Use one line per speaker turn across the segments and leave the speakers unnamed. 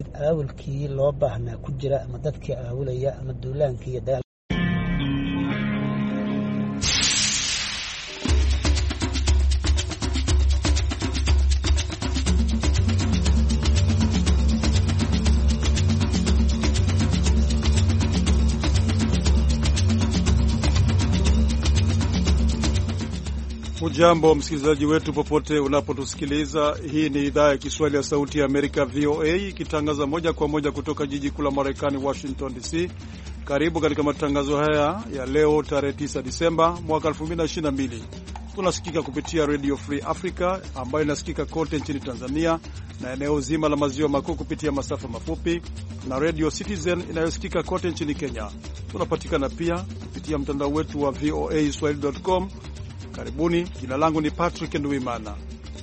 awalkii loo baahnaa ku jira ama dadkii aawulaya ama duulaankii iyo dagaal.
Ujambo msikilizaji wetu popote unapotusikiliza. Hii ni idhaa ya Kiswahili ya Sauti ya Amerika VOA ikitangaza moja kwa moja kutoka jiji kuu la Marekani Washington DC. Karibu katika matangazo haya ya leo tarehe 9 Disemba mwaka 2022. Tunasikika kupitia Radio Free Africa ambayo inasikika kote nchini Tanzania na eneo zima la maziwa makuu kupitia masafa mafupi, na Radio Citizen inayosikika kote nchini Kenya. Tunapatikana pia kupitia mtandao wetu wa voaswahili.com. Karibuni, jina langu ni Patrick Nduwimana.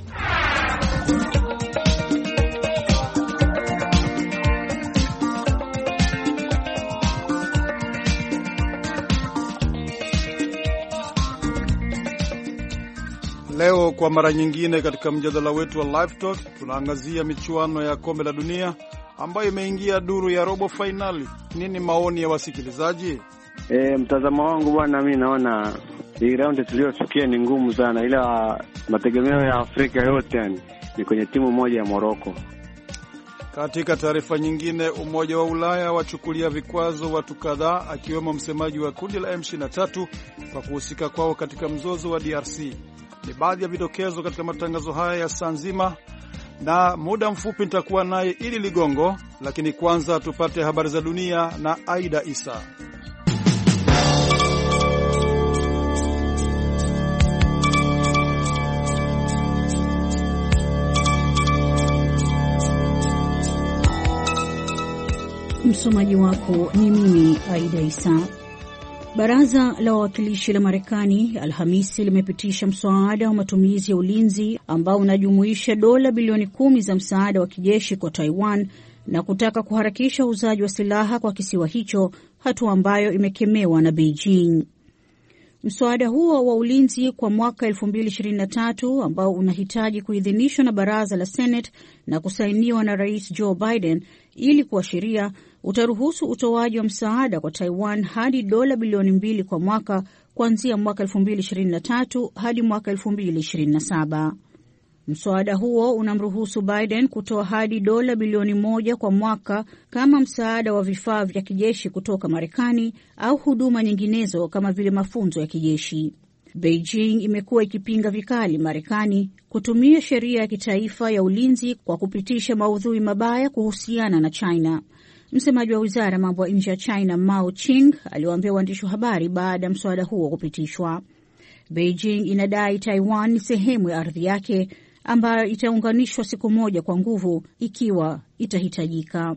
Leo kwa mara nyingine katika mjadala wetu wa Live Talk tunaangazia michuano ya kombe la dunia ambayo imeingia duru ya robo finali. Nini maoni ya wasikilizaji?
Mtazamo wangu bwana, mimi naona hii round tuliyofikia ni ngumu sana, ila mategemeo ya Afrika yote yani ni kwenye timu moja ya Morocco.
Katika taarifa nyingine, Umoja wa Ulaya wachukulia vikwazo watu kadhaa akiwemo msemaji wa kundi la M23 kwa kuhusika kwao katika mzozo wa DRC. Ni baadhi ya vidokezo katika matangazo haya ya saa nzima, na muda mfupi nitakuwa naye Ili Ligongo, lakini kwanza tupate habari za dunia na Aida Isa.
Msomaji wako ni mimi Aida Isa. Baraza la Wawakilishi la Marekani Alhamisi limepitisha mswada wa matumizi ya ulinzi ambao unajumuisha dola bilioni 10 za msaada wa kijeshi kwa Taiwan na kutaka kuharakisha uuzaji wa silaha kwa kisiwa hicho, hatua ambayo imekemewa na Beijing. Mswada huo wa ulinzi kwa mwaka 2023 ambao unahitaji kuidhinishwa na baraza la Senate na kusainiwa na Rais Joe Biden ili kuwa sheria, utaruhusu utoaji wa msaada kwa Taiwan hadi dola bilioni 2 kwa mwaka kuanzia mwaka 2023 hadi mwaka 2027. Mswada huo unamruhusu Biden kutoa hadi dola bilioni 1 kwa mwaka kama msaada wa vifaa vya kijeshi kutoka Marekani au huduma nyinginezo kama vile mafunzo ya kijeshi. Beijing imekuwa ikipinga vikali Marekani kutumia sheria ya kitaifa ya ulinzi kwa kupitisha maudhui mabaya kuhusiana na China. Msemaji wa Wizara ya Mambo ya Nje ya China Mao Ching aliwaambia waandishi wa habari baada ya mswada huo kupitishwa. Beijing inadai Taiwan ni sehemu ya ardhi yake ambayo itaunganishwa siku moja kwa nguvu ikiwa itahitajika.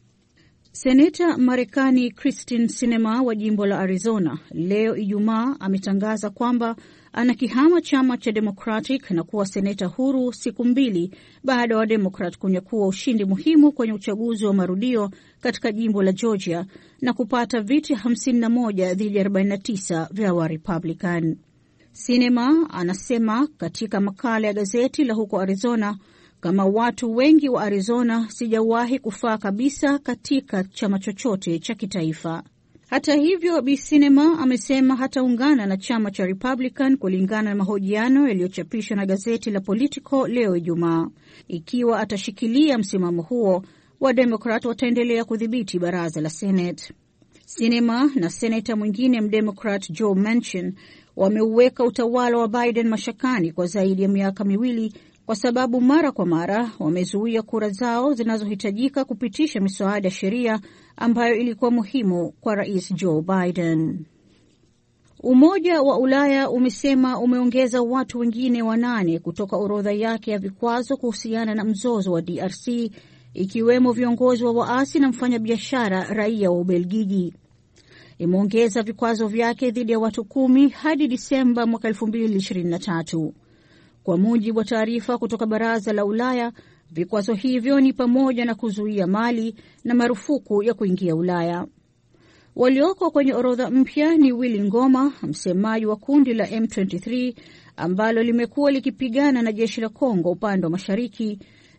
Seneta Marekani Kyrsten Sinema wa jimbo la Arizona leo Ijumaa ametangaza kwamba anakihama chama cha Democratic na kuwa seneta huru siku 2 baada wa Democrat kunyakua ushindi muhimu kwenye uchaguzi wa marudio katika jimbo la Georgia na kupata viti 51 dhidi ya 49 vya wa Republican. Sinema anasema katika makala ya gazeti la huko Arizona, kama watu wengi wa Arizona, sijawahi kufaa kabisa katika chama chochote cha kitaifa. Hata hivyo, Bi Sinema amesema hataungana na chama cha Republican kulingana na mahojiano yaliyochapishwa na gazeti la Politico leo Ijumaa. Ikiwa atashikilia msimamo huo, wa Democrat wataendelea kudhibiti baraza la Senate. Sinema na seneta mwingine mdemocrat Joe Manchin wameuweka utawala wa Biden mashakani kwa zaidi ya miaka 2 kwa sababu mara kwa mara wamezuia kura zao zinazohitajika kupitisha miswada ya sheria ambayo ilikuwa muhimu kwa Rais Joe Biden. Umoja wa Ulaya umesema umeongeza watu wengine 8 kutoka orodha yake ya vikwazo kuhusiana na mzozo wa DRC, ikiwemo viongozi wa waasi na mfanyabiashara raia wa Ubelgiji. Imeongeza vikwazo vyake dhidi ya watu 10 hadi Disemba mwaka 2023. Kwa mujibu wa taarifa kutoka Baraza la Ulaya, vikwazo hivyo ni pamoja na kuzuia mali na marufuku ya kuingia Ulaya. Walioko kwenye orodha mpya ni Willy Ngoma, msemaji wa kundi la M23 ambalo limekuwa likipigana na jeshi la Kongo upande wa mashariki,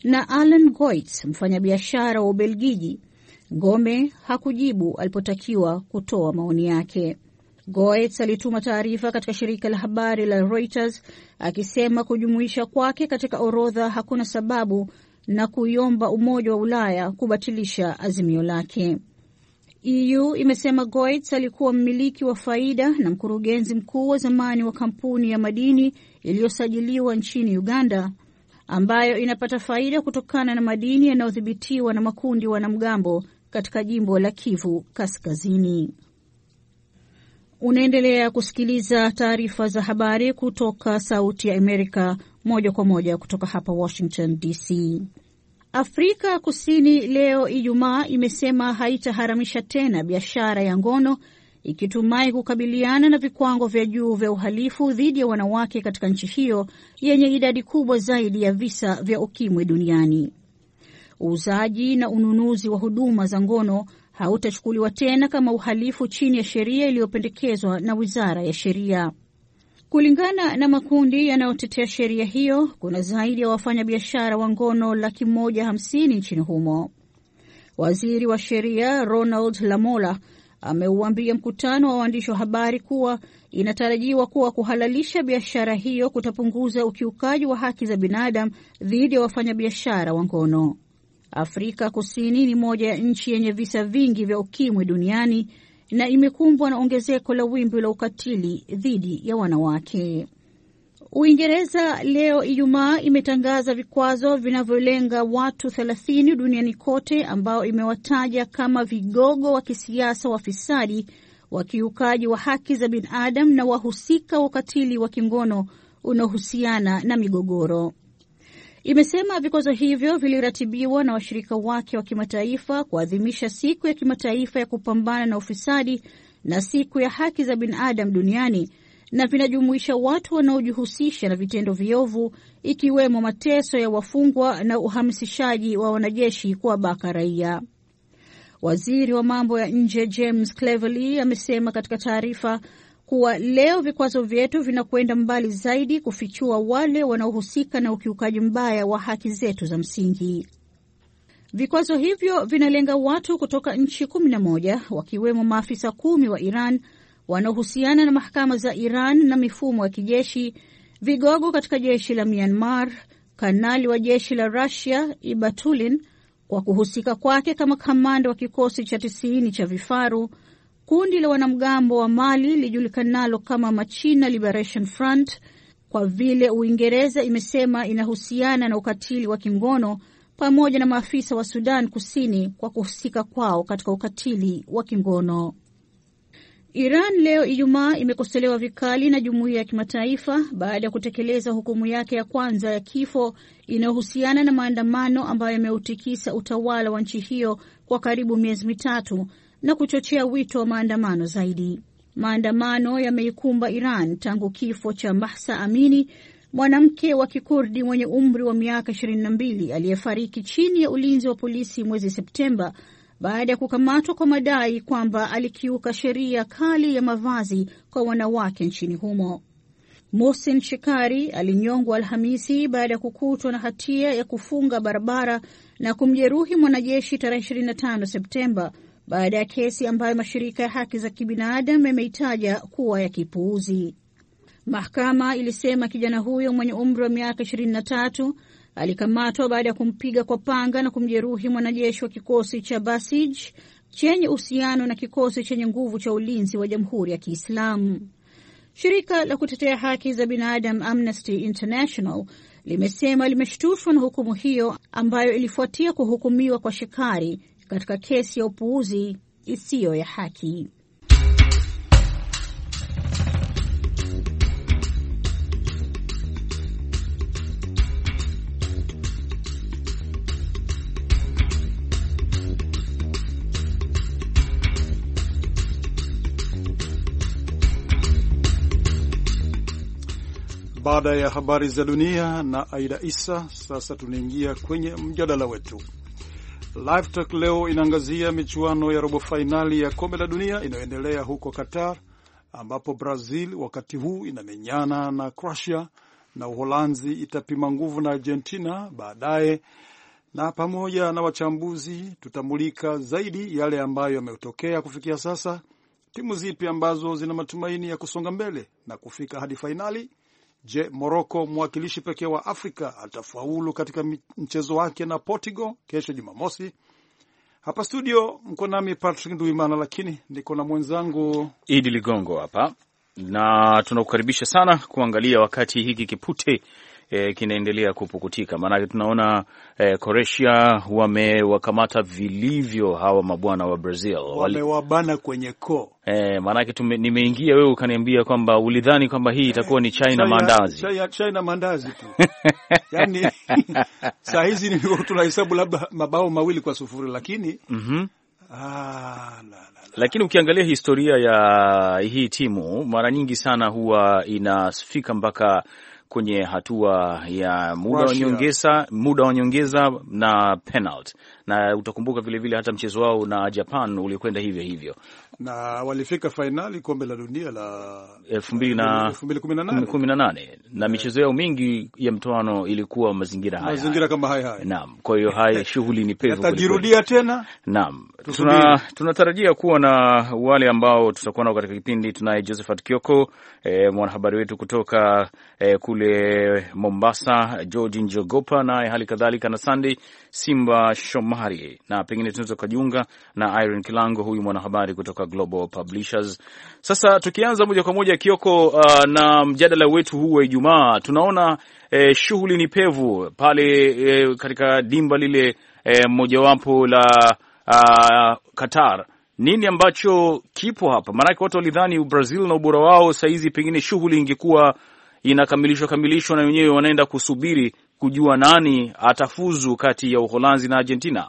na Alan Goetz, mfanyabiashara wa Ubelgiji. Ngome hakujibu alipotakiwa kutoa maoni yake. Goetz alituma taarifa katika shirika la habari la Reuters akisema kujumuisha kwake katika orodha hakuna sababu na kuiomba Umoja wa Ulaya kubatilisha azimio lake. EU imesema Goetz alikuwa mmiliki wa faida na mkurugenzi mkuu wa zamani wa kampuni ya madini iliyosajiliwa nchini Uganda, ambayo inapata faida kutokana na madini yanayodhibitiwa na makundi wanamgambo katika jimbo la Kivu Kaskazini. Unaendelea kusikiliza taarifa za habari kutoka Sauti ya Amerika moja kwa moja kutoka hapa Washington DC. Afrika Kusini leo Ijumaa imesema haitaharamisha tena biashara ya ngono, ikitumai kukabiliana na vikwango vya juu vya uhalifu dhidi ya wanawake katika nchi hiyo yenye idadi kubwa zaidi ya visa vya ukimwi duniani. Uuzaji na ununuzi wa huduma za ngono hautachukuliwa tena kama uhalifu chini ya sheria iliyopendekezwa na Wizara ya Sheria. Kulingana na makundi yanayotetea sheria hiyo, kuna zaidi ya wafanyabiashara wa ngono 150,000 nchini humo. Waziri wa Sheria Ronald Lamola ameuambia mkutano wa waandishi wa habari kuwa inatarajiwa kuwa kuhalalisha biashara hiyo kutapunguza ukiukaji wa haki za binadamu dhidi ya wafanyabiashara wa ngono. Afrika Kusini ni moja ya nchi yenye visa vingi vya ukimwi duniani na imekumbwa na ongezeko la wimbi la ukatili dhidi ya wanawake. Uingereza leo Ijumaa imetangaza vikwazo vinavyolenga watu 30 duniani kote ambao imewataja kama vigogo wa kisiasa, wafisadi, wakiukaji wa haki za binadamu na wahusika wa ukatili wa kingono unaohusiana na migogoro. Imesema vikwazo hivyo viliratibiwa na washirika wake wa kimataifa kuadhimisha siku ya kimataifa ya kupambana na ufisadi na siku ya haki za binadamu duniani, na vinajumuisha watu wanaojihusisha na vitendo viovu ikiwemo mateso ya wafungwa na uhamasishaji wa wanajeshi kuwabaka raia. Waziri wa mambo ya nje James Cleverly amesema katika taarifa kuwa leo vikwazo vyetu vinakwenda mbali zaidi kufichua wale wanaohusika na ukiukaji mbaya wa haki zetu za msingi. Vikwazo hivyo vinalenga watu kutoka nchi 11 wakiwemo maafisa 10 wa Iran wanaohusiana na mahakama za Iran na mifumo ya kijeshi, vigogo katika jeshi la Myanmar, kanali wa jeshi la Russia Ibatulin kwa kuhusika kwake kama kamanda wa kikosi cha 90 cha vifaru, kundi la wanamgambo wa Mali lijulikanalo kama Machina Liberation Front kwa vile Uingereza imesema inahusiana na ukatili wa kingono, pamoja na maafisa wa Sudan Kusini kwa kuhusika kwao katika ukatili wa kingono. Iran leo Ijumaa imekosolewa vikali na jumuiya ya kimataifa baada ya kutekeleza hukumu yake ya kwanza ya kifo inayohusiana na maandamano ambayo yameutikisa utawala wa nchi hiyo kwa karibu miezi mitatu na kuchochea wito wa maandamano zaidi. Maandamano yameikumba Iran tangu kifo cha Mahsa Amini, mwanamke wa Kikurdi mwenye umri wa miaka 22 aliyefariki chini ya ulinzi wa polisi mwezi Septemba baada ya kukamatwa kwa madai kwamba alikiuka sheria kali ya mavazi kwa wanawake nchini humo. Mohsen Shekari alinyongwa Alhamisi baada ya kukutwa na hatia ya kufunga barabara na kumjeruhi mwanajeshi tarehe 25 Septemba baada ya kesi ambayo mashirika ya haki za kibinadamu yameitaja kuwa ya kipuuzi. Mahakama ilisema kijana huyo mwenye umri wa miaka 23 alikamatwa baada ya kumpiga kwa panga na kumjeruhi mwanajeshi wa kikosi cha Basij chenye uhusiano na kikosi chenye nguvu cha ulinzi wa Jamhuri ya Kiislamu. Shirika la kutetea haki za binadamu Amnesty International limesema limeshtushwa na hukumu hiyo ambayo ilifuatia kuhukumiwa kwa Shekari katika kesi ya upuuzi isiyo ya haki.
Baada ya habari za dunia na Aida Isa, sasa tunaingia kwenye mjadala wetu. Live Talk leo inaangazia michuano ya robo fainali ya kombe la dunia inayoendelea huko Qatar, ambapo Brazil wakati huu inamenyana na Croatia na Uholanzi itapima nguvu na Argentina baadaye na pamoja na wachambuzi tutamulika zaidi yale ambayo yametokea kufikia sasa, timu zipi ambazo zina matumaini ya kusonga mbele na kufika hadi fainali. Je, Morocco, mwakilishi pekee wa Afrika, atafaulu katika mchezo wake na Portugal kesho Jumamosi? Hapa studio mko nami Patrick Nduimana, lakini niko na mwenzangu
Idi Ligongo hapa, na tunakukaribisha sana kuangalia wakati hiki kipute kinaendelea kupukutika. Maana tunaona Croatia wamewakamata vilivyo hawa mabwana wa Brazil,
wamewabana kwenye koo.
Maana nimeingia, wewe ukaniambia kwamba ulidhani kwamba hii itakuwa ni chai na mandazi.
Chai na mandazi tu. Yaani saa hizi ni tunahesabu labda mabao 2-0, lakini
Lakini ukiangalia historia ya hii timu mara nyingi sana huwa inafika mpaka kwenye hatua ya muda wa nyongeza na penalty, na utakumbuka vile vile hata mchezo wao na Japan ulikwenda hivyo hivyo,
na walifika finali kombe la dunia la
2018 na michezo yao mingi ya mtoano ilikuwa mazingira
kama haya.
Naam, kwa hiyo shughuli ni pevu.
Yatajirudia tena.
Naam, tunatarajia kuwa na wale ambao tutakuwa nao katika kipindi. Tunaye Josephat Kioko, mwanahabari wetu kutoka kule Mombasa, George Njogopa, na hali kadhalika na Sunday Simba Shomari, na pengine tunaweza kujiunga na Irene Kilango, huyu mwanahabari kutoka Global Publishers. Sasa tukianza moja kwa moja Kioko, na mjadala wetu huu wa Ijumaa, tunaona shughuli ni pevu pale katika dimba lile mojawapo la Qatar. Nini ambacho kipo hapa? Maana watu walidhani Brazil na ubora wao saizi pengine shughuli ingekuwa inakamilishwa na wenyewe wanaenda kusubiri kujua nani atafuzu kati ya Uholanzi na Argentina.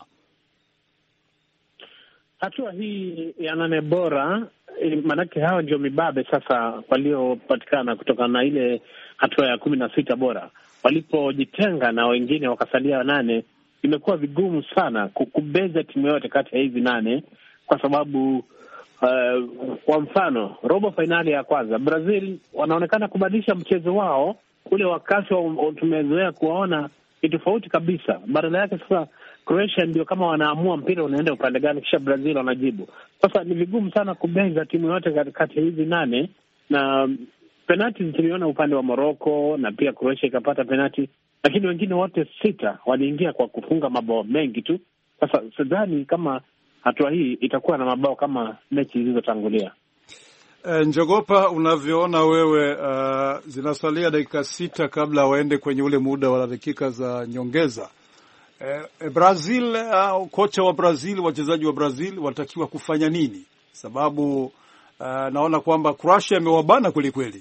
Hatua hii ya 8 bora, manake hawa ndio mibabe sasa waliopatikana kutoka na ile hatua ya 16 bora. Walipojitenga na wengine wakasalia 8, imekuwa vigumu sana kubeza timu yote kati ya hizi 8, kwa sababu kwa mfano robo finali ya kwanza Brazil wanaonekana kubadilisha mchezo wao. Ule wakati tumezoea kuwaona ni tofauti kabisa. Badala yake sasa Croatia ndio kama wanaamua mpira unaenda upande gani, kisha Brazil wanajibu. Sasa ni vigumu sana kubeza timu yote kati ya hizi 8, na penalti tuliona upande wa Morocco na pia Croatia ikapata penalti, lakini wengine wote 6 waliingia kwa kufunga mabao mengi tu. Sasa sidhani kama hatua hii itakuwa na mabao kama mechi zilizotangulia.
Njogopa, unavyoona wewe, zinasalia dakika 6 kabla waende kwenye ule muda wa dakika za nyongeza. Brazil, kocha wa Brazil, wachezaji wa Brazil watakiwa kufanya nini? Sababu naona kwamba Croatia imewabana kweli kweli.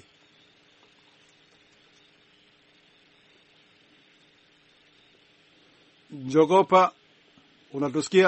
Njogopa, unatusikia?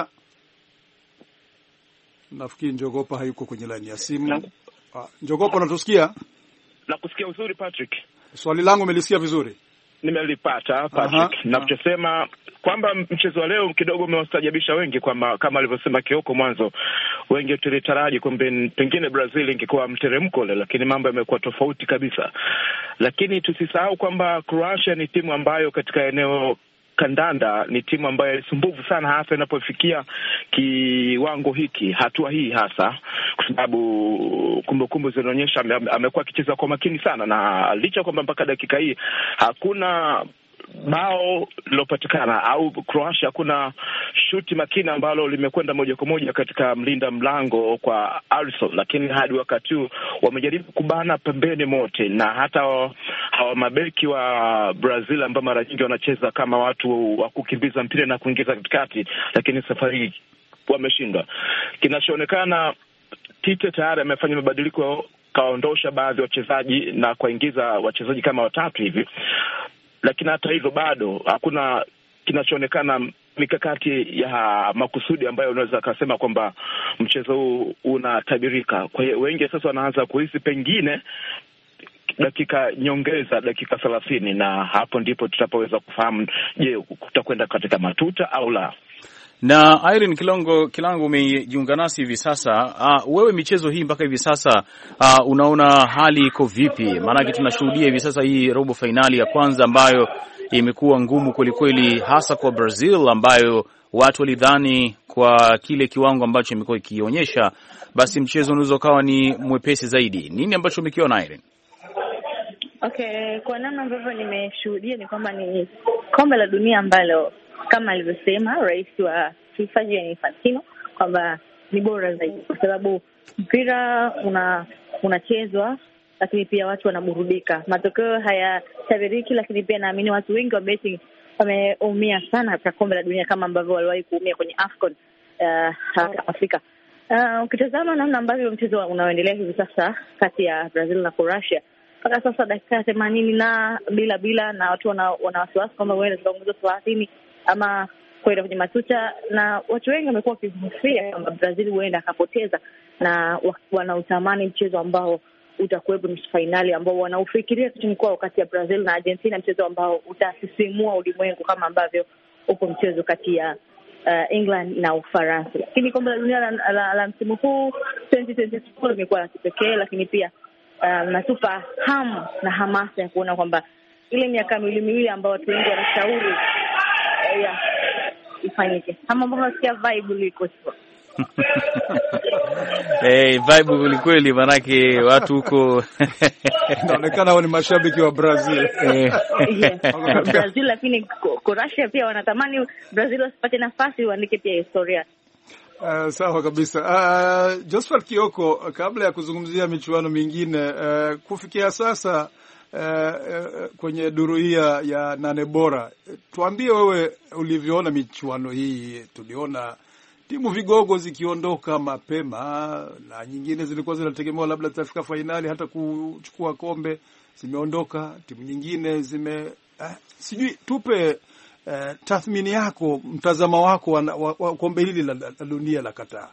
Nafikiri Njogopa hayuko kwenye line ya simu. Njogopa, unatusikia?
Nakusikia vizuri Patrick.
Swali langu umelisikia vizuri?
Nimelipata Patrick. Na kuchosema kwamba mchezo wa leo kidogo umewastajabisha wengi, kwamba kama alivyosema Kioko mwanzo, wengi tulitaraji kwamba pengine Brazil ingekuwa mteremko leo, lakini mambo yamekuwa tofauti kabisa. Lakini tusisahau kwamba Croatia ni timu ambayo katika eneo kandanda ni timu ambayo ilisumbufu sana, hasa inapofikia kiwango hiki, hatua hii hasa, kwa sababu kumbukumbu zinaonyesha amekuwa akicheza kwa makini sana, na licha kwamba mpaka dakika hii hakuna bao lilopatikana au Croatia hakuna shuti makini ambalo limekwenda moja kwa moja katika mlinda mlango kwa Alisson, lakini hadi wakati huu wamejaribu kubana pembeni mote, na hata hawa mabeki wa Brazil ambao mara nyingi wanacheza kama watu wa kukimbiza mpira na kuingiza katikati, lakini safari wameshindwa. Kinachoonekana, Tite tayari amefanya mabadiliko, kaondosha baadhi ya wachezaji na kuingiza wachezaji kama 3 hivi. Lakini hata hivyo bado hakuna kinachoonekana mikakati ya makusudi ambayo unaweza kusema kwamba mchezo huu unatabirika. Kwa hiyo wengi sasa wanaanza kuhisi pengine dakika nyongeza, dakika 30, na hapo ndipo tutapoweza kufahamu, je, kutakwenda katika matuta au la.
Na Irene Kilango umejiunga nasi hivi sasa. Wewe michezo hii mpaka hivi sasa unaona hali iko vipi? Maana tunashuhudia hivi sasa hii robo finali ya kwanza ambayo imekuwa ngumu kwelikweli, hasa kwa Brazil ambayo watu walidhani kwa kile kiwango ambacho imekuwa ikionyesha, basi mchezo unaweza ukawa ni mwepesi zaidi. Nini ambacho umekiona Irene?
Okay, kwa namna ambavyo nimeshuhudia ni kwamba ni kombe la dunia ambalo kama alivyosema rais wa FIFA Gianni Infantino kwamba ni bora zaidi kwa sababu mpira unachezwa, lakini pia watu wanaburudika. Matokeo hayatabiriki, lakini pia naamini watu wengi wa betting wameumia sana katika kombe la dunia kama ambavyo waliwahi kuumia kwenye AFCON Afrika. Ukitazama namna ambavyo mchezo unaoendelea hivi sasa kati ya Brazil na Croatia, mpaka sasa dakika 80 na bila na watu wana wasiwasi kwamba huenda zitaongezwa 30 ama kwenda kwenye matuta, na watu wengi wamekuwa wakihofia kwamba Brazil huenda akapoteza, na wanautamani mchezo ambao utakuwepo nusu finali ambao wanaufikiria kichwani kwao kati ya Brazil na Argentina, mchezo ambao utasisimua ulimwengu kama ambavyo upo mchezo kati ya England na Ufaransa. Lakini kombe la dunia la msimu huu 2024 limekuwa la kipekee, lakini pia natupa hamu na hamasa ya kuona kwamba ile miaka miwili ambao watu wengi wanashauri ifanyike. Kama ambavyo nasikia vibe liko sio.
Vibe kweli manake watu huko
inaonekana wao ni mashabiki wa Brazil.
Brazil, lakini Croatia pia wanatamani Brazil wasipate nafasi waandike pia historia.
Sawa kabisa. Josephat Kioko, kabla ya kuzungumzia michuano mingine, kufikia sasa kwenye duru hii ya 8 bora, tuambie wewe ulivyoona michuano hii. Tuliona timu vigogo zikiondoka mapema na nyingine zilikuwa zinategemewa labda zitafika fainali hata kuchukua kombe, zimeondoka. Timu nyingine sijui, tupe tathmini yako, mtazamo wako wa kombe hili la dunia la Qatar.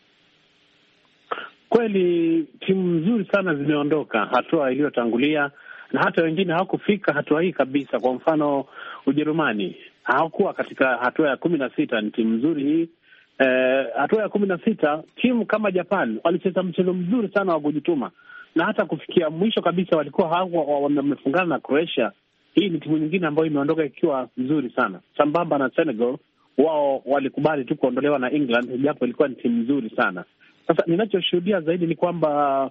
Kweli timu nzuri sana zimeondoka hatua iliyotangulia, na hata wengine hawakufika hatua hii kabisa. Kwa mfano Ujerumani hawakuwa katika hatua ya 16, ni timu nzuri hii. Hatua ya 16 timu kama Japan walicheza mchezo mzuri sana wa kujituma, na hata kufikia mwisho kabisa walikuwa wamefungana na Croatia. Hii ni timu nyingine ambayo imeondoka ikiwa nzuri sana, sambamba na Senegal. Wao walikubali tu kuondolewa na England, japo ilikuwa ni timu nzuri sana. Sasa ninachoshuhudia zaidi ni kwamba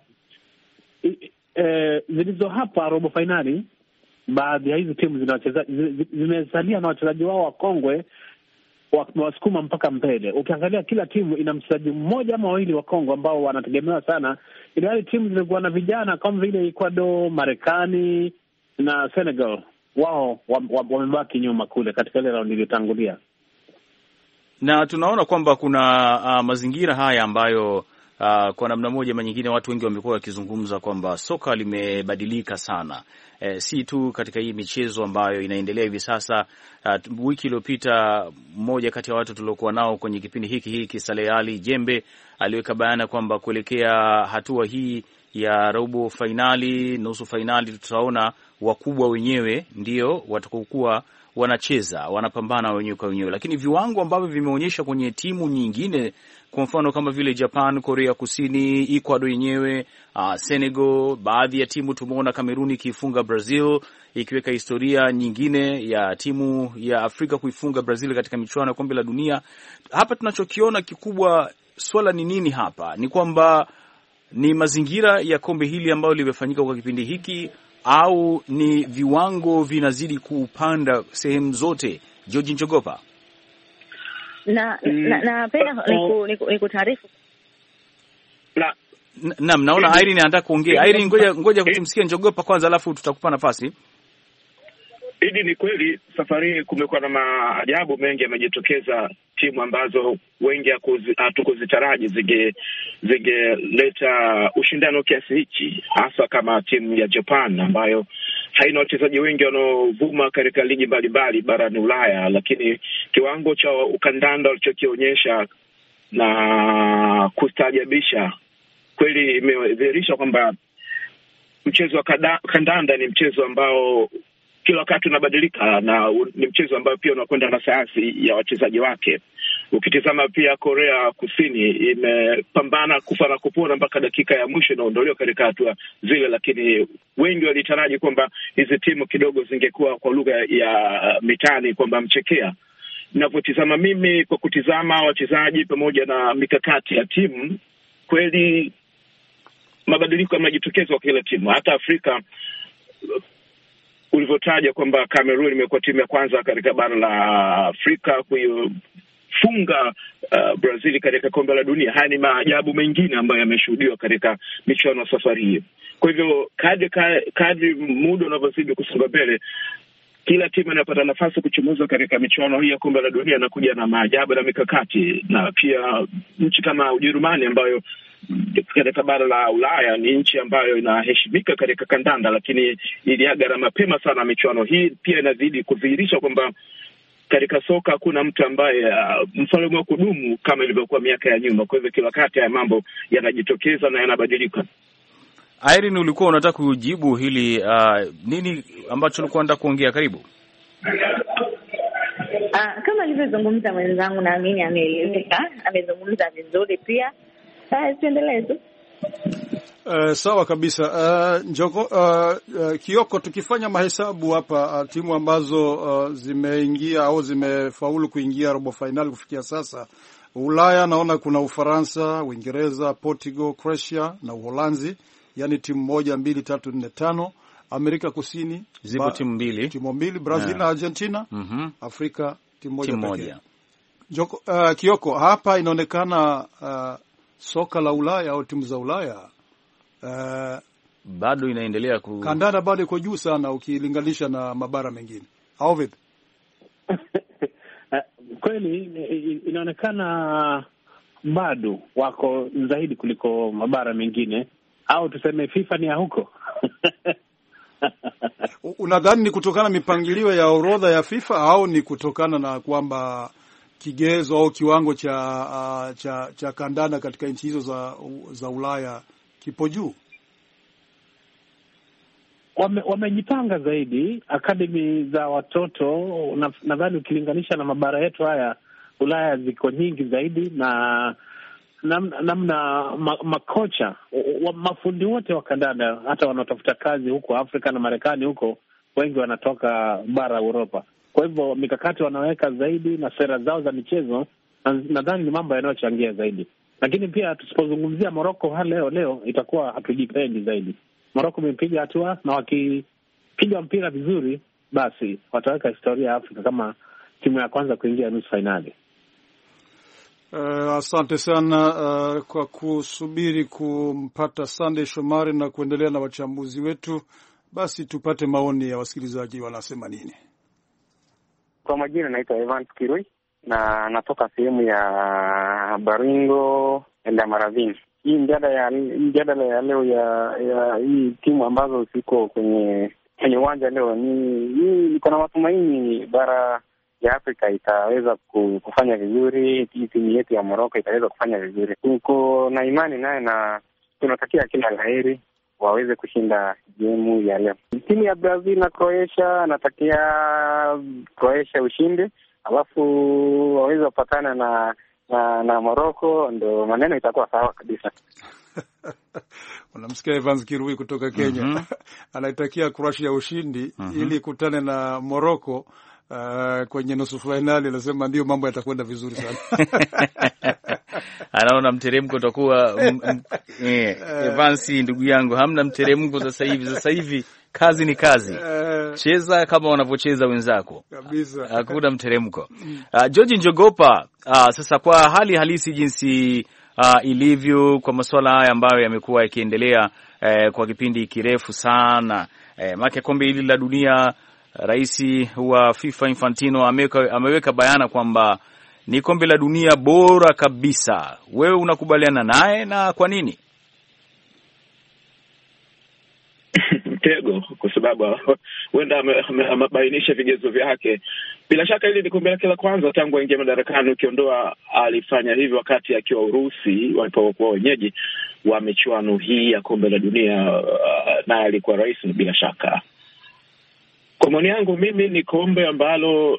zilizo hapa robo finali, baadhi ya hizi timu zimesalia na wachezaji wao wakongwe wasukuma mpaka mbele. Ukiangalia kila timu ina mchezaji mmoja ama wawili wa Kongo ambao wanategemewa sana, ili timu zilikuwa na vijana kama vile Ecuador, Marekani na Senegal, wao wamebaki nyuma kule katika ile raundi iliyotangulia.
Na tunaona kwamba kuna mazingira haya ambayo kwa namna moja ama nyingine watu wengi wamekuwa wakizungumza kwamba soka limebadilika sana. Si tu katika hii michezo ambayo inaendelea hivi sasa. Wiki iliyopita mmoja kati ya watu tuliokuwa nao kwenye kipindi hiki Saleh Ali Jembe aliweka bayana kwamba kuelekea hatua hii ya robo finali, nusu finali, tutaona wakubwa wenyewe ndio watakokuwa wanacheza, wanapambana wenyewe kwa wenyewe. Lakini viwango ambavyo vimeonyesha kwenye timu nyingine, kwa mfano kama vile Japan, Korea Kusini, Ecuador yenyewe, Senegal, baadhi ya timu tumeona Kamerun ikifunga Brazil, ikiweka historia nyingine ya timu ya Afrika kuifunga Brazil katika michuano ya kombe la dunia. Hapa tunachokiona kikubwa, swala ni nini hapa? Ni kwamba ni mazingira ya kombe hili ambayo limefanyika kwa kipindi hiki, au ni viwango vinazidi kupanda sehemu zote? George Njogopa.
Napenda nikutaarifu.
Naam, naona Irene anataka kuongea. Irene, ngoja tumsikie Njogopa kwanza, alafu tutakupa nafasi.
Hili ni kweli, safari kumekuwa na maajabu mengi yamejitokeza, timu ambazo wengi hatukuzitaraji zingeleta ushindano kiasi hichi, hasa kama timu ya Japan ambayo haina wachezaji wengi wanaovuma katika ligi mbalimbali barani Ulaya, lakini kiwango cha ukandanda walichokionyesha na kustaajabisha kweli imedhihirisha kwamba mchezo wa kandanda ni mchezo ambao kila wakati unabadilika, na ni mchezo ambao pia unakwenda na sayansi ya wachezaji wake. Ukitizama pia Korea Kusini imepambana kufa na kupona mpaka dakika ya mwisho inaondolewa katika hatua zile, lakini wengi walitaraji kwamba hizi timu kidogo zingekuwa kwa lugha ya mitani kwamba mchekea. Ninapotizama mimi, kwa kutizama wachezaji pamoja na mikakati ya timu, kweli mabadiliko yamejitokeza kwa kila timu. Hata Afrika ulivyotaja kwamba Cameroon imekuwa timu ya kwanza katika bara la Afrika kuifunga Brazil katika kombe la dunia. Haya ni maajabu mengine ambayo yameshuhudiwa katika michuano ya safari hii. Kwa hivyo kadri muda unavyozidi kusonga mbele, kila timu inapata nafasi kuchomoza katika michuano hii ya kombe la dunia na kuja na maajabu na mikakati. Na pia nchi kama Ujerumani ambayo katika bara la Ulaya ni nchi ambayo inaheshimika katika kandanda, lakini iliaga mapema sana michuano hii, pia inazidi kudhihirisha kwamba katika soka hakuna mtu ambaye mfalme wa kudumu kama ilivyokuwa miaka ya nyuma. Kwa hivyo kila wakati haya mambo yanajitokeza na yanabadilika.
Irene, ulikuwa unataka kujibu hili, nini ambacho ulikuwa unataka kuongea? Karibu.
Kama alivyozungumza mwenzangu, naamini ameeleweka, amezungumza vizuri pia. Tuendelee tu.
Sawa kabisa. Kioko, tukifanya mahesabu hapa, timu ambazo zimeingia au zimefaulu kuingia robo finali kufikia sasa, Ulaya naona kuna Ufaransa, Uingereza, Portugal, Croatia na Uholanzi, yani timu 1, 2, 3, 4, 5. Amerika Kusini
zipo timu mbili,
Brazil na Argentina. Afrika timu moja. Kioko, hapa inaonekana soka la Ulaya au timu za Ulaya
bado inaendelea
kandanda bado iko juu sana ukilinganisha na mabara mengine, au vipi?
Kweli inaonekana bado wako zaidi kuliko mabara mengine, au tuseme FIFA ni ya huko.
Unadhani ni kutokana na mipangilio ya orodha ya FIFA au ni kutokana na kwamba kigezo au kiwango cha kandanda katika nchi hizo za Ulaya kipo juu?
Wamejipanga zaidi, akademi za watoto. Nadhani ukilinganisha na mabara yetu haya, Ulaya ziko nyingi zaidi, na namna makocha mafundi wote wa kandanda hata wanaotafuta kazi huko Afrika na Marekani huko, wengi wanatoka bara Europa. Kwa hivyo mikakati wanaweka zaidi na sera zao za michezo, nadhani ni mambo yanayochangia zaidi. Lakini pia tusipozungumzia Morocco leo itakuwa hatujipendi zaidi. Morocco imepiga hatua, na wakipiga mpira vizuri, basi wataweka historia ya Afrika kama timu ya kwanza kuingia nusu finali.
Asante sana kwa kusubiri kumpata Sunday Shomari na kuendelea na wachambuzi wetu. Basi tupate maoni ya wasikilizaji wanasema nini.
Kwa majina naitwa Evans Kirui na natoka sehemu ya Baringo na Maravini. Hii mjadala ya leo ya hii timu ambazo ziko kwenye uwanja leo, niko na matumaini bara ya Afrika itaweza kufanya vizuri. Timu yetu ya Morocco itaweza kufanya vizuri. Tuko na imani naye na tunatakia kila laheri waweze kushinda gemu ya leo. Timu ya Brazil na Croatia, natakia Croatia ushinde, alafu waweze kupatana na Morocco, ndo maneno itakuwa sawa kabisa.
Unamsikia Evans Kirui kutoka Kenya. Anaitakia Croatia ushindi ili kutane na Morocco kwenye nusu finali. Anasema ndio mambo yatakwenda vizuri sana.
Anaona mteremko utakuwa Evans, ndugu yangu, hamna mteremko sasa hivi kazi ni kazi. Cheza kama wanavyocheza wenzako kabisa, hakuna mteremko. George Njogopa, sasa kwa hali halisi jinsi ilivyo kwa masuala haya ambayo yamekuwa yakiendelea kwa kipindi kirefu sana, maana kombe hili la dunia, rais wa FIFA Infantino ameweka bayana kwamba ni kombe la dunia bora kabisa. Wewe unakubaliana naye, na kwa nini?
Mtego, kwa sababu huenda amebainisha vigezo vyake. Bila shaka hili ni kombe lake la kwanza tangu aingia madarakani, ukiondoa alifanya hivyo wakati akiwa Urusi walipokuwa wenyeji wa michuano hii ya kombe la dunia, na alikuwa rais bila shaka. Kwa maoni yangu mimi ni kombe ambalo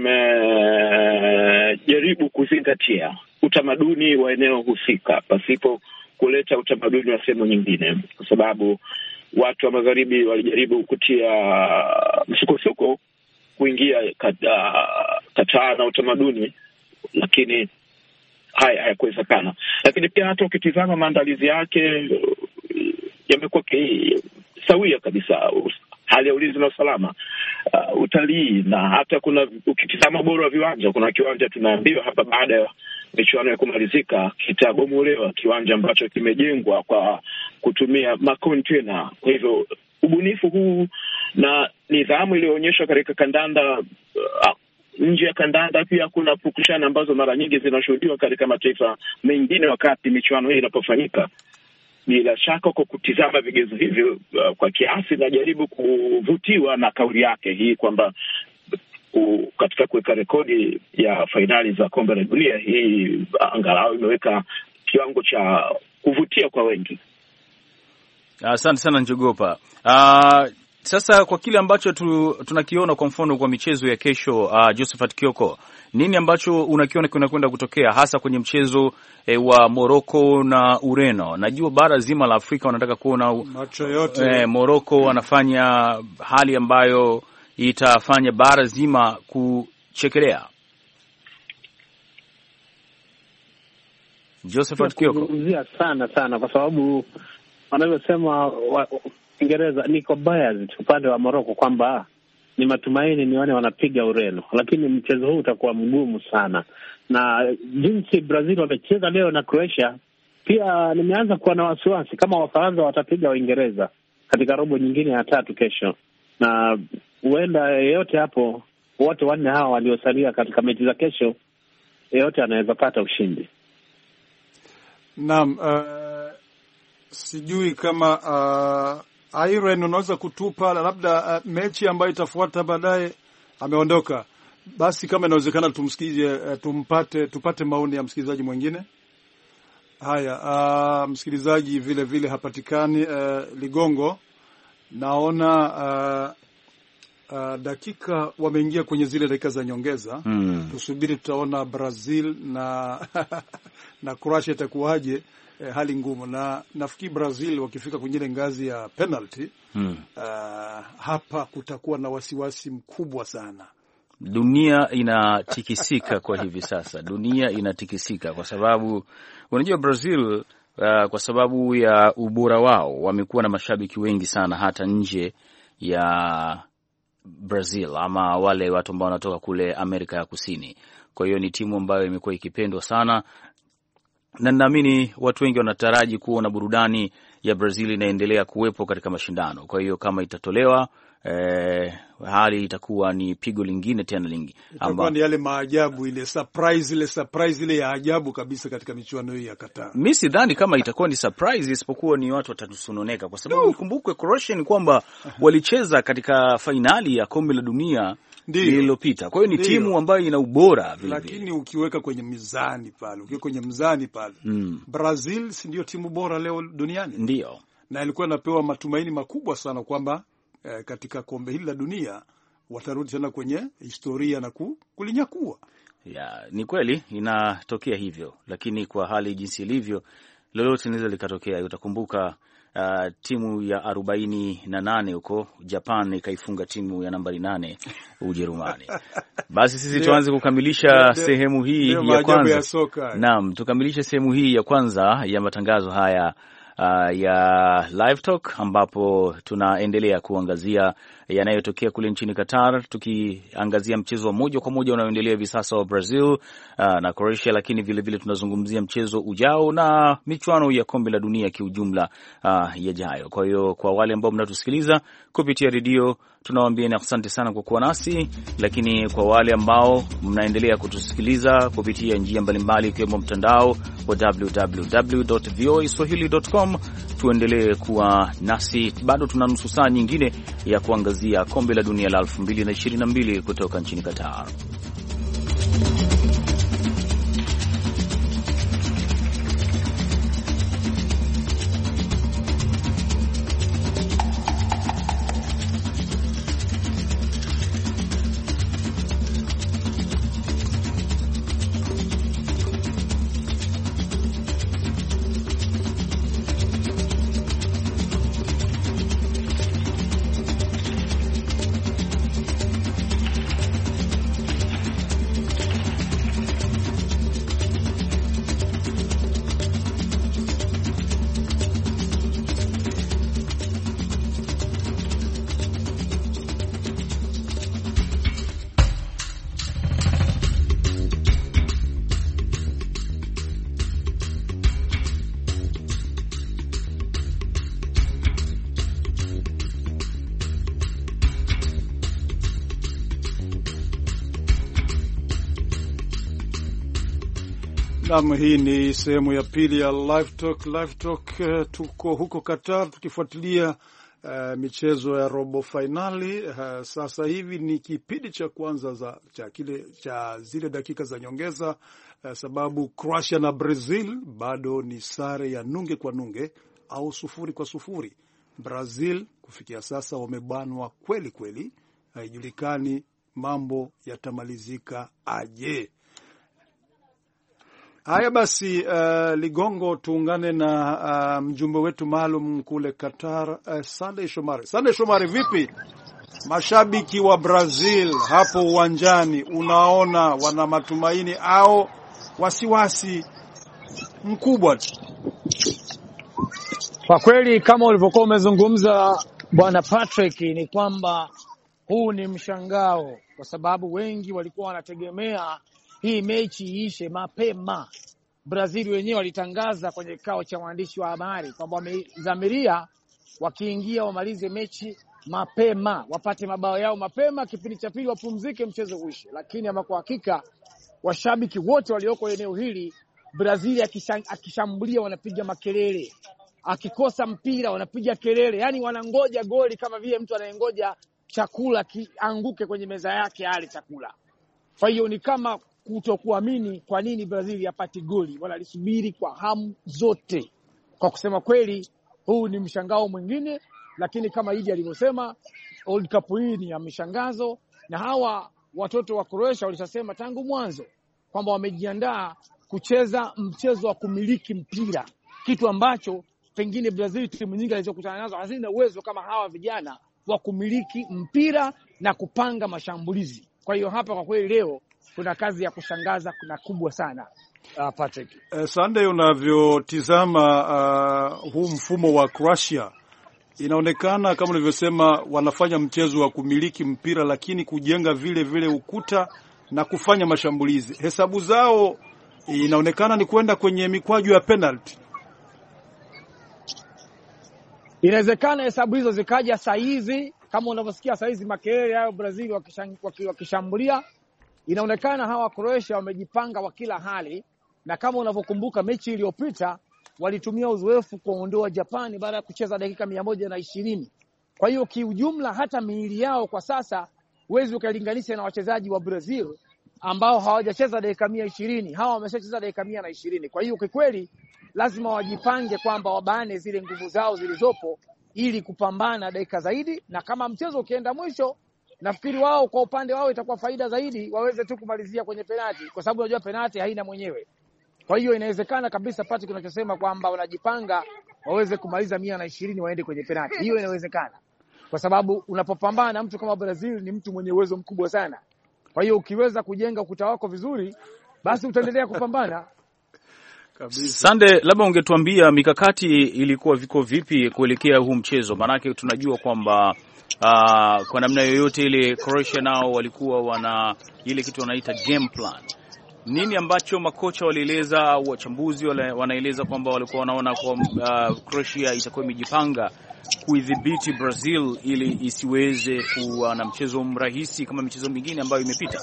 limejaribu kuzingatia utamaduni wa eneo husika pasipo kuleta utamaduni wa sehemu nyingine, kwa sababu watu wa magharibi walijaribu kutia msukosuko kuingia kataa na utamaduni, lakini hayakuwezekana. Lakini pia hata ukitizama maandalizi yake yamekuwa sawia kabisa. Hali ya ulinzi na usalama, utalii, na hata ukitizama ubora wa viwanja, kuna kiwanja tunaambiwa hapa baada ya michuano ya kumalizika kitabomolewa, kiwanja ambacho kimejengwa kwa kutumia makontena. Kwa hivyo ubunifu huu na nidhamu iliyoonyeshwa katika kandanda, nje ya kandanda pia kuna pukushana ambazo mara nyingi zinashuhudiwa katika mataifa mengine wakati michuano hii inapofanyika. Bila shaka kwa kutizama vigezo hivyo kwa kiasi, najaribu kuvutiwa na kauli yake hii kwamba katika kuweka rekodi ya fainali za kombe la dunia, hii angalau imeweka kiwango cha kuvutia kwa wengi.
Asante sana Njogopa. Sasa kwa kile ambacho tunakiona kwa mfano kwa michezo ya kesho, Josephat Kioko, nini ambacho unakiona kinakwenda kutokea hasa kwenye mchezo wa Morocco na Ureno? Najua bara zima la Afrika wanataka kuona
macho yote
Morocco wanafanya hali ambayo itafanya bara zima kuchekelea. Josephat Kioko
sana kwa sababu wanavyosema Uingereza niko biased upande wa Morocco kwamba ni matumaini nione wanapiga Ureno, lakini mchezo huu utakuwa mgumu sana. Na jinsi Brazil wamecheza leo na Croatia, pia nimeanza kuwa na wasiwasi kama Wafaransa watapiga Uingereza katika robo nyingine ya tatu kesho, na huenda yeyote hapo, wote wanne hawa waliosalia katika mechi za kesho, yeyote anaweza pata ushindi.
Naam, sijui kama Irene unaweza kutupa labda mechi ambayo itafuata baadaye. Ameondoka, basi kama inawezekana tumsikize, tupate maoni ya msikilizaji mwingine. Haya, msikilizaji vile vile hapatikani. Ligongo, naona dakika wameingia kwenye zile dakika za nyongeza. Tusubiri, tutaona Brazil na Croatia itakuwaje. Hali ngumu, na nafikiri Brazil wakifika kwenye ile ngazi ya penalty hapa kutakuwa na wasiwasi mkubwa sana.
Dunia inatikisika kwa hivi sasa, dunia inatikisika kwa sababu unajua Brazil kwa sababu ya ubora wao wamekuwa na mashabiki wengi sana hata nje ya Brazil, ama wale watu ambao wanatoka kule Amerika ya Kusini. Kwa hiyo ni timu ambayo imekuwa ikipendwa sana, na naamini watu wengi wanataraji kuona burudani ya Brazil inaendelea kuwepo katika mashindano. Kwa hiyo kama itatolewa, hali itakuwa ni pigo lingine tena lingi,
itakuwa ni yale maajabu, ile surprise ile ya ajabu kabisa katika michuano hii ya Qatar.
Mimi sidhani kama itakuwa ni surprise, isipokuwa ni watu watatusononeka, kwa sababu ukumbuke Croatia ni kwamba walicheza katika fainali ya kombe la dunia lililopita. Kwa hiyo ni timu ambayo ina ubora vile.
Lakini ukiweka kwenye mizani pale, Brazil si ndio timu bora leo duniani?
Ndio.
Na ilikuwa inapewa matumaini makubwa sana kwamba katika kombe hili la dunia watarudi tena kwenye historia na kulinyakua.
Ni kweli inatokea hivyo, lakini kwa hali jinsi ilivyo, lolote linaweza likatokea. Utakumbuka timu ya 48 huko Japan ikaifunga timu ya nambari 8 Ujerumani. Basi sisi tuanze kukamilisha sehemu hii ya kwanza. Naam, tukamilishe sehemu hii ya kwanza ya matangazo haya ya Live Talk, ambapo tunaendelea kuangazia yanayotokea kule nchini Qatar, tukiangazia mchezo wa moja kwa moja unaoendelea hivi sasa wa Brazil na Croatia, lakini vile vile tunazungumzia mchezo ujao na michuano ya kombe la dunia kiujumla yajayo. Kwa hiyo kwa wale ambao mnatusikiliza kupitia redio, tunawaambia asante sana kwa kuwa nasi, lakini kwa wale ambao mnaendelea kutusikiliza kupitia njia mbalimbali ikiwemo mtandao wa www.voaswahili.com, tuendelee kuwa nasi. Bado tuna nusu saa nyingine ya kuangazia kombe la dunia la 2022 kutoka nchini Qatar.
Naam, hii ni sehemu ya pili ya Live Talk. Live Talk, tuko huko Qatar tukifuatilia michezo ya robo finali. Sasa hivi ni kipindi cha kwanza cha zile dakika za nyongeza, sababu Croatia na Brazil bado ni sare ya nunge kwa nunge au 0-0. Brazil kufikia sasa wamebanwa kweli kweli, haijulikani mambo yatamalizika aje. Haya basi, Ligongo, tuungane na mjumbe wetu maalum kule Qatar, Sunday Shomari. Sunday Shomari, vipi mashabiki wa Brazil hapo uwanjani? Unaona wana matumaini au wasiwasi mkubwa?
Kwa kweli kama ulivyokuwa umezungumza Bwana Patrick, ni kwamba huu ni mshangao, kwa sababu wengi walikuwa wanategemea hii mechi iishe mapema. Brazil wenyewe walitangaza kwenye kikao cha waandishi wa habari kwamba wamedhamiria wakiingia wamalize mechi mapema, wapate mabao yao mapema, kipindi cha pili wapumzike, mchezo uishe. Lakini ama kwa hakika washabiki wote walioko eneo hili, Brazil akishambulia wanapiga makelele, akikosa mpira wanapiga kelele, yani wanangoja goli kama vile mtu anayengoja chakula kianguke kwenye meza yake ale chakula. Kwa hiyo ni kama kutokuamini kwa nini Brazil yapati goli, wanalisubiri kwa hamu zote. Kwa kusema kweli, huu ni mshangao mwingine, lakini kama Idi alivyosema, World Cup hii ni ya mishangazo, na hawa watoto wa Croatia walishasema tangu mwanzo kwamba wamejiandaa kucheza mchezo wa kumiliki mpira, kitu ambacho pengine Brazil timu nyingi alizokutana nazo hazina uwezo kama hawa vijana wa kumiliki mpira na kupanga mashambulizi. Kwa hiyo hapa kwa kweli leo kuna kazi ya kushangaza, kuna kubwa sana. Patrick,
Sunday, unavyotizama huu mfumo wa Croatia, inaonekana kama ulivyosema wanafanya mchezo wa kumiliki mpira, lakini kujenga vile vile ukuta na kufanya mashambulizi. Hesabu zao inaonekana ni kwenda kwenye mikwaju ya penalty.
Inawezekana hesabu hizo zikaja saa hizi, kama unavyosikia saa hizi makelele yao Brazil wakishambulia. Inaonekana hawa Croatia wamejipanga kwa kila hali, na kama unavyokumbuka mechi iliyopita walitumia uzoefu kuondoa Japani baada ya kucheza dakika 120. Kwa hiyo kiujumla hata miili yao kwa sasa huwezi ukalinganisha na wachezaji wa Brazil ambao hawajacheza dakika 120. Hawa wameshacheza dakika 120. Kwa hiyo kikweli lazima wajipange kwamba wabane zile nguvu zao zilizopo ili kupambana dakika zaidi, na kama mchezo ukienda mwisho, nafikiri wao kwa upande wao itakuwa faida zaidi waweze tu kumalizia kwenye penalti, kwa sababu unajua penalti haina mwenyewe. Kwa hiyo inawezekana kabisa pati tunachosema kwamba wanajipanga waweze kumaliza 120 waende kwenye penalti. Hiyo inawezekana, kwa sababu unapopambana na mtu kama Brazil ni mtu mwenye uwezo mkubwa sana. Kwa hiyo ukiweza kujenga ukuta wako vizuri, basi utaendelea kupambana.
Sande, labda ungetuambia mikakati ilikuwa viko vipi kuelekea huu mchezo? Maanake tunajua kwamba kwa namna yoyote ile Croatia nao walikuwa wana ile kitu wanaita game plan. Nini ambacho makocha walieleza, wachambuzi wanaeleza kwamba walikuwa wanaona kwa Croatia itakuwa imejipanga kuidhibiti Brazil ili isiweze kuwa na mchezo mrahisi kama michezo mingine ambayo imepita?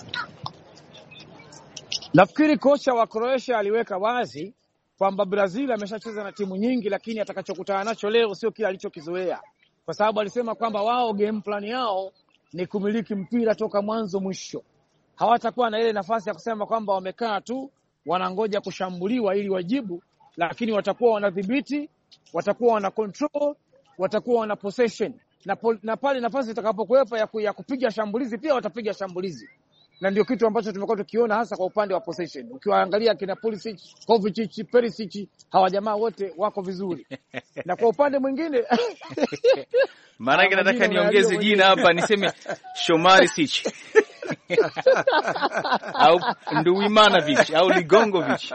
Nafikiri kocha wa Croatia aliweka wazi kwamba Brazil ameshacheza na timu nyingi, lakini atakachokutana nacho leo sio kile alichokizoea, kwa sababu alisema kwamba wao game plan yao ni kumiliki mpira toka mwanzo mwisho. Hawatakuwa na ile nafasi ya kusema kwamba wamekaa tu wanangoja kushambuliwa ili wajibu, lakini watakuwa wanadhibiti, watakuwa wana control, watakuwa wana possession, na pale nafasi itakapokuwepo ya kupiga shambulizi pia watapiga shambulizi. Na ndio kitu ambacho tumekuwa tukiona hasa kwa upande wa possession. Ukiwaangalia kina Pulisic, Kovacic, Perisic, hawa jamaa wote wako vizuri. Na kwa upande mwingine
maana nataka niongeze jina hapa niseme Shomarisic au Nduwimanovic au Ligongovic.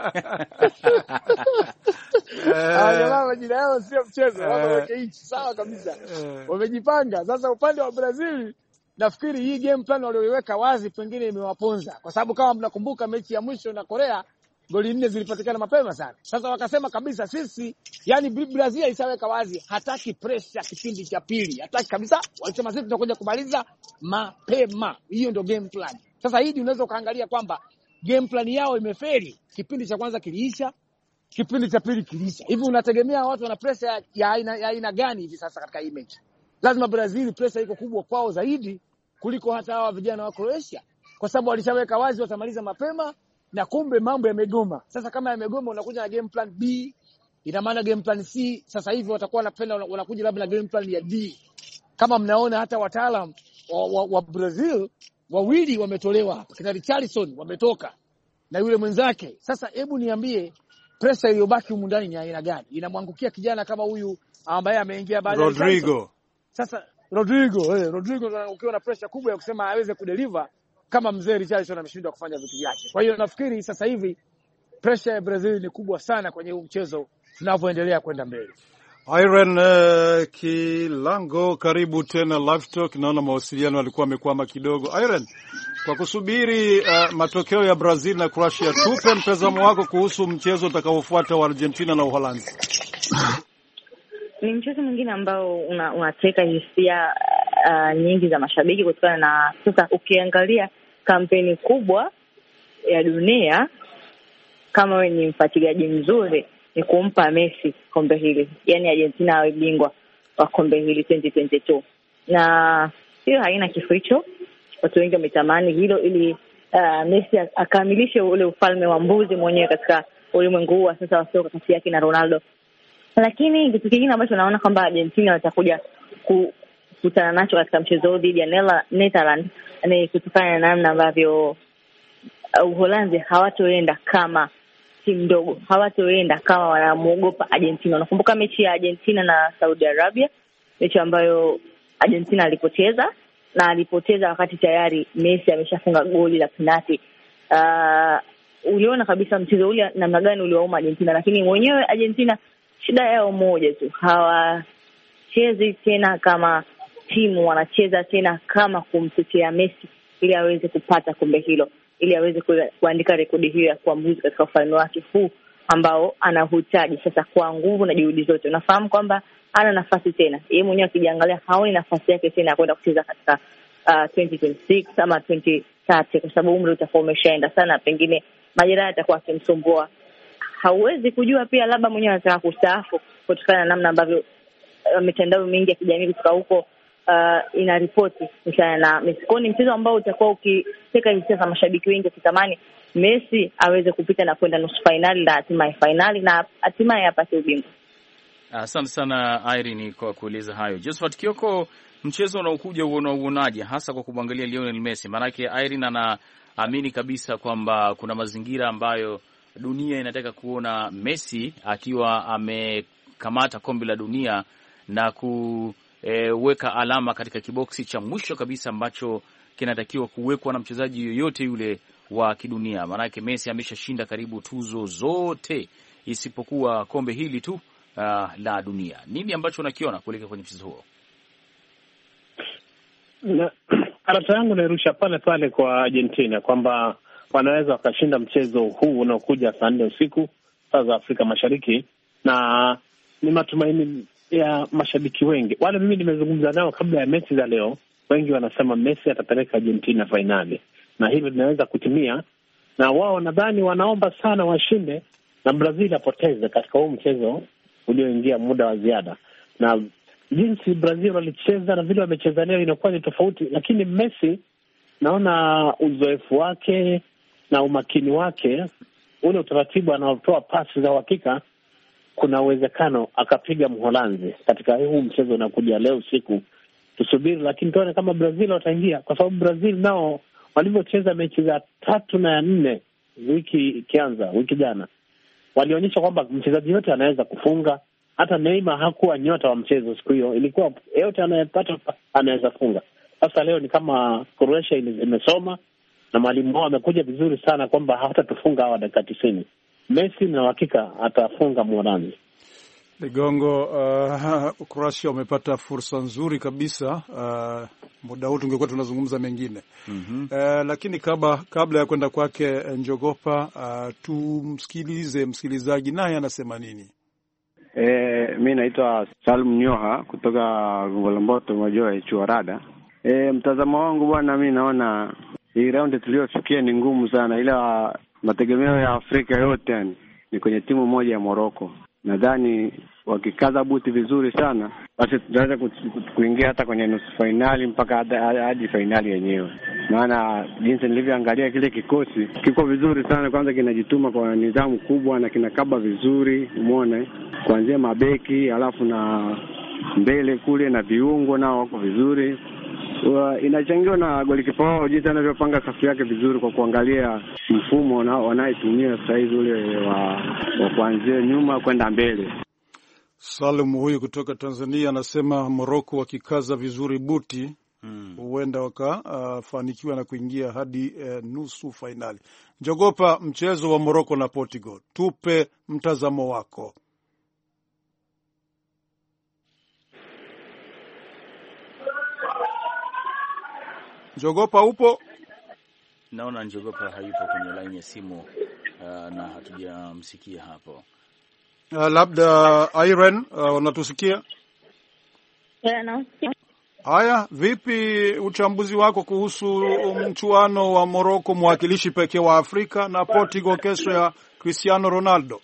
Jamaa majina yao sio mchezo, wako hichi sawa kabisa. Wamejipanga. Sasa upande wa Brazil nafikiri hii game plan walioiweka wazi pengine imewaponza, kwa sababu kama mnakumbuka mechi ya mwisho na Korea goli 4 zilipatikana mapema sana. Sasa wakasema kabisa sisi, yani Brazil isaweka wazi hataki pressure kipindi cha pili, hataki kabisa. Walisema sisi tutakuja kumaliza mapema. Hiyo ndio game plan. Sasa hii unaweza kaangalia kwamba game plan yao imefeli. Kipindi cha kwanza kiliisha, kipindi cha pili kiliisha. Hivi unategemea watu wana pressure ya aina gani hivi sasa katika hii mechi? Lazima Brazil pressure iko kubwa kwao zaidi kuliko hata hawa vijana wa Croatia, kwa sababu walishaweka wazi watamaliza mapema, na kumbe mambo yamegoma. Sasa kama yamegoma, unakuja na game plan B, ina maana game plan C sasa hivi watakuwa wanapenda wanakuja labda na game plan ya D. Kama mnaona hata wataalam wa Brazil wawili wametolewa hapa, kina Richarlison wametoka na yule mwenzake. Sasa hebu niambie pressure iliyobaki humu ndani ni aina gani? Inamwangukia kijana kama huyu ambaye ameingia baada ya
Rodrigo.
Sasa Rodrigo ukiwa na pressure kubwa ya kusema aweze kudeliver kama mzee Richarlison ameshindwa kufanya vitu vyake. Kwa hiyo nafikiri sasa hivi pressure ya Brazil ni kubwa sana kwenye huu mchezo tunavyoendelea kwenda mbele.
Iron Kilango, karibu tena Live Talk. Naona mawasiliano yalikuwa yamekwama kidogo. Iron, kwa kusubiri matokeo ya Brazil na Croatia, tupe mtazamo wako kuhusu mchezo utakaofuata wa Argentina na Uholanzi.
Ni mchezo mwingine ambao unateka hisia nyingi za mashabiki kutokana na sasa ukiangalia kampeni kubwa ya dunia, kama wewe ni mfuatiliaji mzuri, ni kumpa Messi kombe hili. Yaani Argentina awe bingwa wa kombe hili 2022. Na hiyo haina kificho. Watu wengi wametamani hilo ili Messi akamilishe ule ufalme wa mbuzi mwenyewe katika ulimwengu huu sasa wa soka kati yake na Ronaldo. Lakini kitu kingine ambacho naona kwamba Argentina watakuja kukutana nacho katika mchezo dhidi ya Netherlands ni kutokana na namna ambavyo Uholanzi hawatoenda kama timu ndogo, hawatoenda kama wanamuogopa Argentina. Unakumbuka mechi ya Argentina na Saudi Arabia, mechi ambayo Argentina alipoteza, na alipoteza wakati tayari Messi ameshafunga goli la penalti. Uliona kabisa mchezo ule namna gani uliwauma Argentina, lakini mwenyewe Argentina shida yao moja tu, hawachezi tena kama timu, wanacheza tena kama kumtetea Messi ili aweze kupata kombe hilo, ili aweze kuandika rekodi hiyo ya kuwa mbuzi katika ufalme wake huu ambao anahitaji sasa kwa nguvu na juhudi zote. Unafahamu kwamba hana nafasi tena. Yeye mwenyewe akijiangalia haoni nafasi yake tena ya kwenda kucheza katika 2026 ama 2030, kwa sababu umri utakuwa umeshaenda sana, pengine majeraha yatakuwa yakimsumbua. Hauwezi kujua pia labda mwenyewe anataka kustaafu kutokana na namna ambavyo mitandao mingi ya kijamii kutoka huko ina ripoti kuhusiana na Messi. Kwa ni mchezo ambao utakuwa ukiteka hisia za mashabiki wengi wakitamani Messi aweze kupita na kwenda nusu finali na hatimaye finali na hatimaye apate ubingwa.
Asante sana Irene kwa kueleza hayo. Josephat Kioko, mchezo unaokuja unaonaje hasa kwa kumwangalia Lionel Messi? Maanake Irene anaamini kabisa kwamba kuna mazingira ambayo dunia inataka kuona Messi akiwa amekamata kombe la dunia na kuweka alama katika kiboksi cha mwisho kabisa ambacho kinatakiwa kuwekwa na mchezaji yoyote yule wa kidunia. Maanake Messi ameshashinda karibu tuzo zote isipokuwa kombe hili tu la dunia. Nini ambacho unakiona kuelekea kwenye mchezo huo?
Karata yangu nairusha pale kwa Argentina kwamba wanaweza wakashinda mchezo huu unaokuja saa 4 usiku saa za Afrika Mashariki, na ni matumaini ya mashabiki wengi. Wale mimi nimezungumza nao kabla ya mechi za leo, wengi wanasema Messi atapeleka Argentina finali, na hilo linaweza kutimia, na wao nadhani wanaomba sana washinde na Brazil apoteze katika huu mchezo ulioingia muda wa ziada. Na jinsi Brazil walicheza na vile wamecheza leo inakuwa ni tofauti, lakini Messi naona uzoefu wake na umakini wake, ule utaratibu anaotoa pasi za uhakika, kuna uwezekano akapiga Mholanzi katika huu mchezo unakuja leo usiku. Tusubiri, lakini tuone kama Brazil wataingia, kwa sababu Brazil nao walivyocheza mechi za 3 na 4 wiki jana, walionyesha kwamba mchezaji yote anaweza kufunga. Hata Neymar hakuwa nyota wa mchezo siku hiyo, ilikuwa yote anayepata anaweza funga. Sasa leo ni kama Croatia imesoma na mwalimu wao amekuja vizuri sana kwamba hawatatufunga hawa dakika 90. Messi na hakika atafunga Mholanzi.
Ligongo, Croatia wamepata fursa nzuri kabisa. Muda huu tungekuwa tunazungumza mengine. Lakini kabla ya kwenda kwake Njogopa, tumsikilize msikilizaji naye anasema nini.
Mimi naitwa Salum Nyoha kutoka Ngolomboto Majoe Chuarada. Mtazamo wangu bwana, mimi naona hii raundi tuliyofikia ni ngumu sana, ila mategemeo ya Afrika yote yani ni kwenye timu moja ya Morocco. Nadhani wakikaza buti vizuri sana, basi tutaweza kuingia hata kwenye nusu fainali mpaka hadi fainali yenyewe. Maana jinsi nilivyoangalia kile kikosi kiko vizuri sana, kwanza kinajituma kwa nidhamu kubwa na kinakaba vizuri, umeona, kuanzia mabeki alafu na mbele kule na viungo nao wako vizuri. Inachangiwa na golikipa wao jinsi anavyopanga safu yake vizuri, kwa kuangalia mfumo wanayetumia sasa hivi ule wa kuanzia nyuma kwenda mbele.
Salum huyu kutoka Tanzania anasema Morocco wakikaza vizuri buti huenda wakafanikiwa na kuingia hadi nusu fainali. Njogopa, mchezo wa Morocco na Portugal, tupe mtazamo wako. Njogopa upo?
Naona Njogopa hayupo kwenye laini ya simu na hatujamsikia hapo.
Labda Irene, unatusikia?
Nasikia.
Haya, vipi uchambuzi wako kuhusu mchuano wa Morocco, mwakilishi pekee wa Afrika, na Portugal kesho ya Cristiano Ronaldo?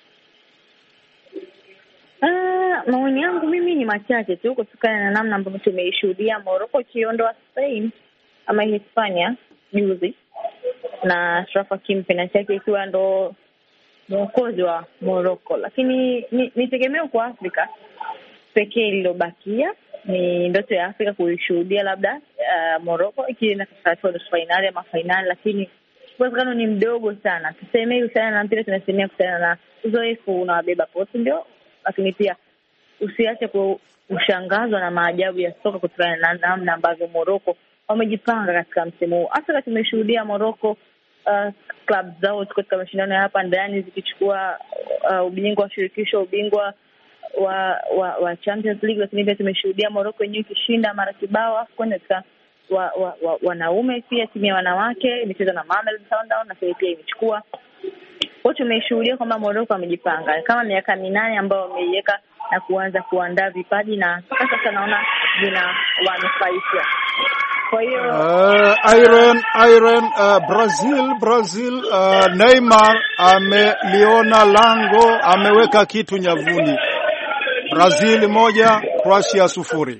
Maoni yangu mimi ni machache tu, kutokana na namna ambavyo tumeishuhudia Morocco ikiondoa Spain ama Hispania juzi, na Achraf Hakimi penalti yake ikiwa ndo mwokozi wa Morocco. Lakini ni tegemeo kwa Afrika pekee lilobakia, ni ndoto ya Afrika kuishuhudia labda Morocco ikienda katika nusu fainali ama fainali, lakini uwezekano ni mdogo sana. Tusemei sana na mpira, tunasemea kutana na uzoefu unawabeba pote ndio, lakini pia usiache kushangazwa na maajabu ya soka kutokana na namna ambavyo Morocco wamejipanga katika msimu huu. Afrika tumeshuhudia Morocco club zao katika mashindano ya hapa ndani zikichukua ubingwa wa shirikisho, ubingwa wa Champions League, lakini pia tumeshuhudia Morocco yenyewe ikishinda mara kibao katika wanaume. Pia timu ya wanawake imecheza na Mamelodi Sundowns na pia imechukua. Kwa tumeshuhudia kwamba Morocco amejipanga kama miaka 8 ambao wameiweka na kuanza kuandaa vipaji, na sasa naona wanufaisha. Kwa hiyo
Iron Brazil Neymar ameliona lango, ameweka kitu nyavuni. Brazil 1 Croatia 0.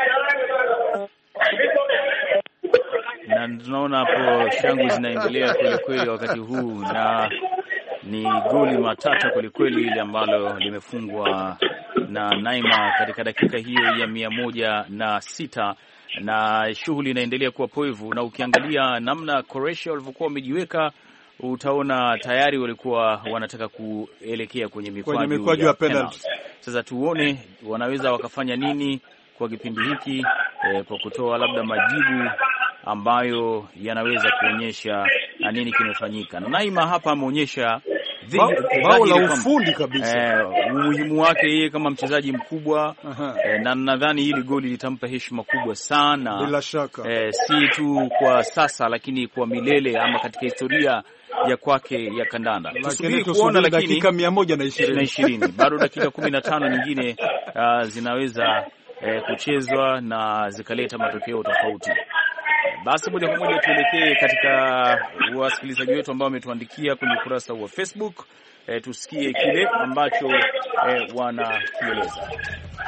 Na tunaona hapo shangwe zinaendelea kweli kweli wakati huu, na ni goli matata kweli kweli ile ambalo limefungwa na Neymar katika dakika hiyo ya 106, na shughuli inaendelea kuwa poevu. Na ukiangalia namna Croatia walivyokuwa wamejiweka, utaona tayari walikuwa wanataka kuelekea kwenye mikwaju ya penalty. Sasa tuone wanaweza wakafanya nini kwa kipindi hiki kwa kutoa labda majibu ambayo yanaweza kuonyesha nini kimefanyika. Na Neymar hapa ameonyesha
bao la ufundi kabisa,
umuhimu wake yeye kama mchezaji mkubwa. Na nadhani hili goli litampa heshima kubwa sana,
bila shaka,
si tu kwa sasa lakini kwa milele ama katika historia ya kwake ya kandanda.
Tusubiri kuona, lakini dakika 120
bado dakika 15 nyingine zinaweza kuchezwa na zikaleta matokeo tofauti. Basi moja kwa moja tuelekee katika wasikilizaji wetu ambao wametuandikia kwenye ukurasa wa Facebook. Tusikie kile ambacho wanakieleza.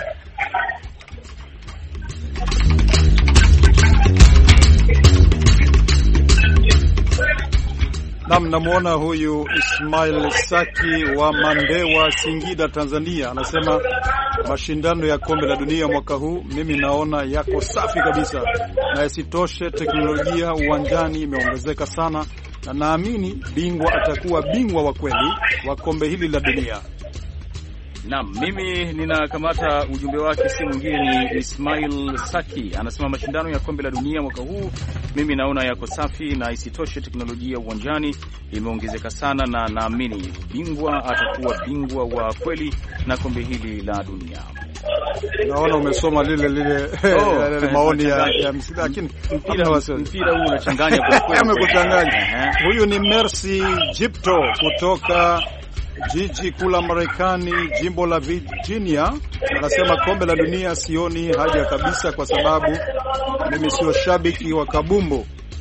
Namuona huyu Ismail Saki wa Mandewa, Singida, Tanzania, anasema mashindano ya kombe la dunia mwaka huu mimi naona yako safi kabisa, na isitoshe teknolojia uwanjani imeongezeka sana, na naamini bingwa atakuwa bingwa wa kweli wa kombe hili la dunia.
Naam, mimi ninakamata ujumbe wake, si mwingine ni Ismail Saki, anasema mashindano ya kombe la dunia mwaka huu mimi naona yako safi, na isitoshe teknolojia uwanjani imeongezeka sana, na naamini bingwa atakuwa bingwa wa kweli na kombe hili la dunia.
Naona umesoma lile maoni ya msida, lakini
mpira huu unachanganya kwa kweli.
Amekuchanganya. Huyu ni Mercy Jipto kutoka jiji kuu la Marekani, jimbo la Virginia, anasema kombe la dunia sioni haja kabisa, kwa sababu mimi sio shabiki wa kabumbu,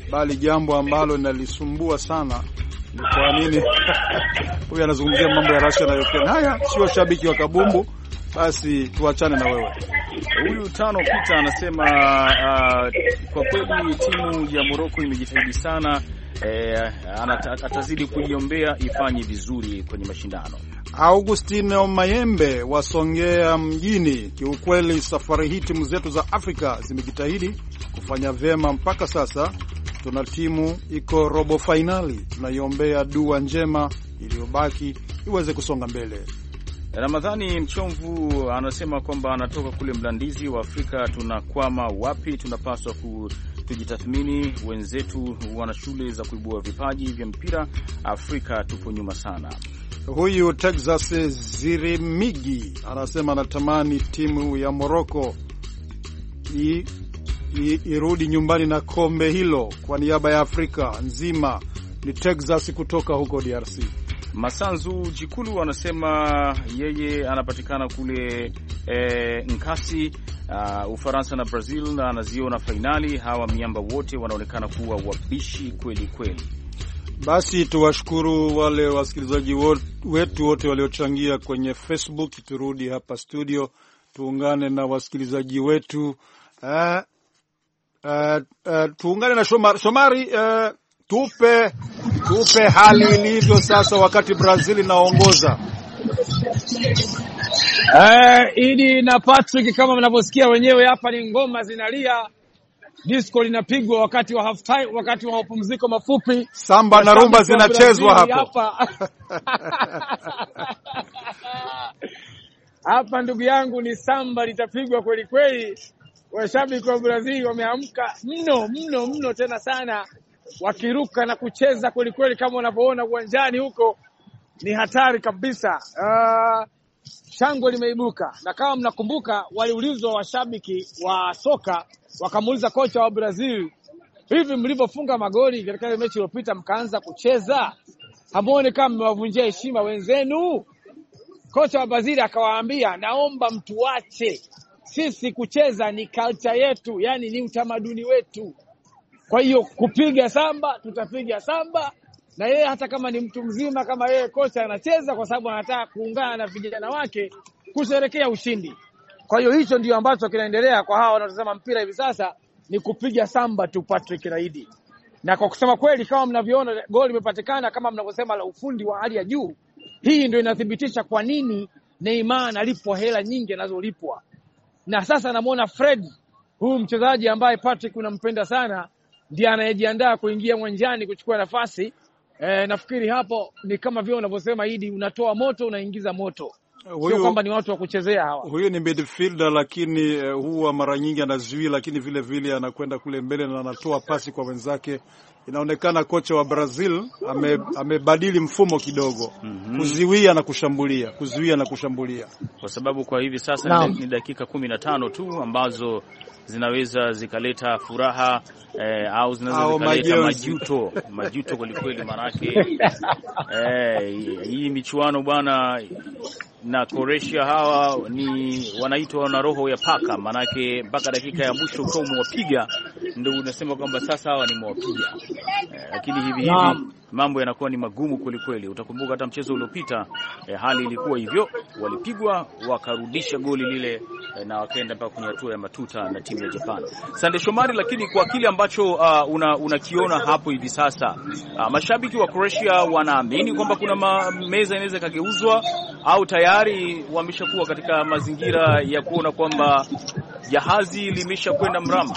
bali jambo ambalo linalisumbua sana ni kwa nini huyu anazungumzia mambo ya Russia na Ukraine. Haya sio shabiki wa kabumbu, basi tuachane na wewe.
Huyu Tano Peter anasema kwa kweli timu ya Morocco imejitahidi sana, atazidi kuiombea ifanye vizuri kwenye mashindano.
Augustino Mayembe wasongea mjini, kiukweli safari hii timu zetu za Afrika zimejitahidi kufanya vyema mpaka sasa. Tuna timu iko robo finali, tunaiombea dua njema iliyobaki iweze kusonga mbele.
Ramadhani Mchomvu anasema kwamba anatoka kule Mlandizi wa Afrika. Tunakwama wapi? Tunapaswa tujitathmini. Wenzetu wana shule za kuibua vipaji vya mpira, Afrika tupo nyuma sana.
Huyu Texas Zirimigi anasema anatamani timu ya Morocco irudi nyumbani na kombe hilo kwa niaba ya Afrika nzima. Ni Texas kutoka huko DRC.
Masanzu Jikulu anasema yeye anapatikana kule Nkasi, Ufaransa na Brazil, na anaziona fainali. Hawa miamba wote wanaonekana kuwa wabishi kweli kweli.
Basi tuwashukuru wale wasikilizaji wetu wote waliochangia kwenye Facebook. Turudi hapa studio tuungane na wasikilizaji wetu. Tuungane na Shomari, tupe hali ilivyo sasa wakati Brazil inaongoza.
Idi na Patrick, kama mnavyosikia wenyewe hapa ni ngoma zinalia, disco linapigwa wakati wa half time, wakati wa mapumziko mafupi,
samba na rumba zinachezwa hapo.
Hapa ndugu yangu ni samba litapigwa kweli kweli. Washabiki wa Brazil wameamka mno tena sana, wakiruka na kucheza kweli kweli kama unavyoona uwanjani huko, ni hatari kabisa. Shangwe limeibuka, na kama mnakumbuka waliulizwa washabiki wa soka, wakamuuliza kocha wa Brazil, hivi mlivyofunga magoli katika ile mechi iliyopita mkaanza kucheza, hamuone kama mmewavunjia heshima wenzenu? Kocha wa Brazil akawaambia, naomba mtuache, sisi kucheza ni culture yetu, yani ni utamaduni wetu. Kwa hiyo kupiga samba tutapiga samba, na yeye hata kama ni mtu mzima kama yeye kocha anacheza kwa sababu anataka kuungana na vijana wake kusherehekea ushindi. Kwa hiyo hicho ndio ambacho kinaendelea kwa hawa wanaotazama mpira hivi sasa, ni kupiga samba tu, Patrick Raidi. Na kwa kusema kweli, kama mnavyoona goli limepatikana, kama mnavyosema, la ufundi wa hali ya juu. Hii ndio inathibitisha kwa nini Neymar analipwa hela nyingi anazolipwa. Na sasa namuona Fred, huyu mchezaji ambaye Patrick unampenda sana, ndiye anayejiandaa kuingia uwanjani kuchukua nafasi. Nafikiri hapo ni kama vile unavyosema Idi, unatoa moto unaingiza moto. Sio kwamba ni watu wa kuchezea hawa.
Huyu ni midfielder, lakini huwa mara nyingi anazuia, lakini vile vile anakwenda kule mbele na anatoa pasi kwa wenzake. Inaonekana kocha wa Brazil amebadili mfumo kidogo, kuzuia na kushambulia,
kwa sababu kwa hivi sasa ni dakika 15 tu ambazo zinaweza zikaleta furaha au zinaweza zikaleta majuto kweli manake hii michuano bwana na Croatia hawa ni wanaitwa na roho ya paka, manake mpaka dakika ya mwisho kwa umewapiga ndio unasema kwamba sasa hawa ni mwapiga. Lakini hivi mambo yanakuwa ni magumu kweli. Utakumbuka hata mchezo uliopita hali ilikuwa hivyo, walipigwa wakarudisha goli lile na wakaenda mpaka kwenye hatua ya matuta na timu ya Japan. Sande Shomari, lakini kwa kile ambacho unakiona hapo hivi sasa, mashabiki wa Croatia wanaamini kwamba kuna meza inaweza kageuzwa, au tayari wameshakuwa katika mazingira ya kuona kwamba jahazi limeshakwenda mrama?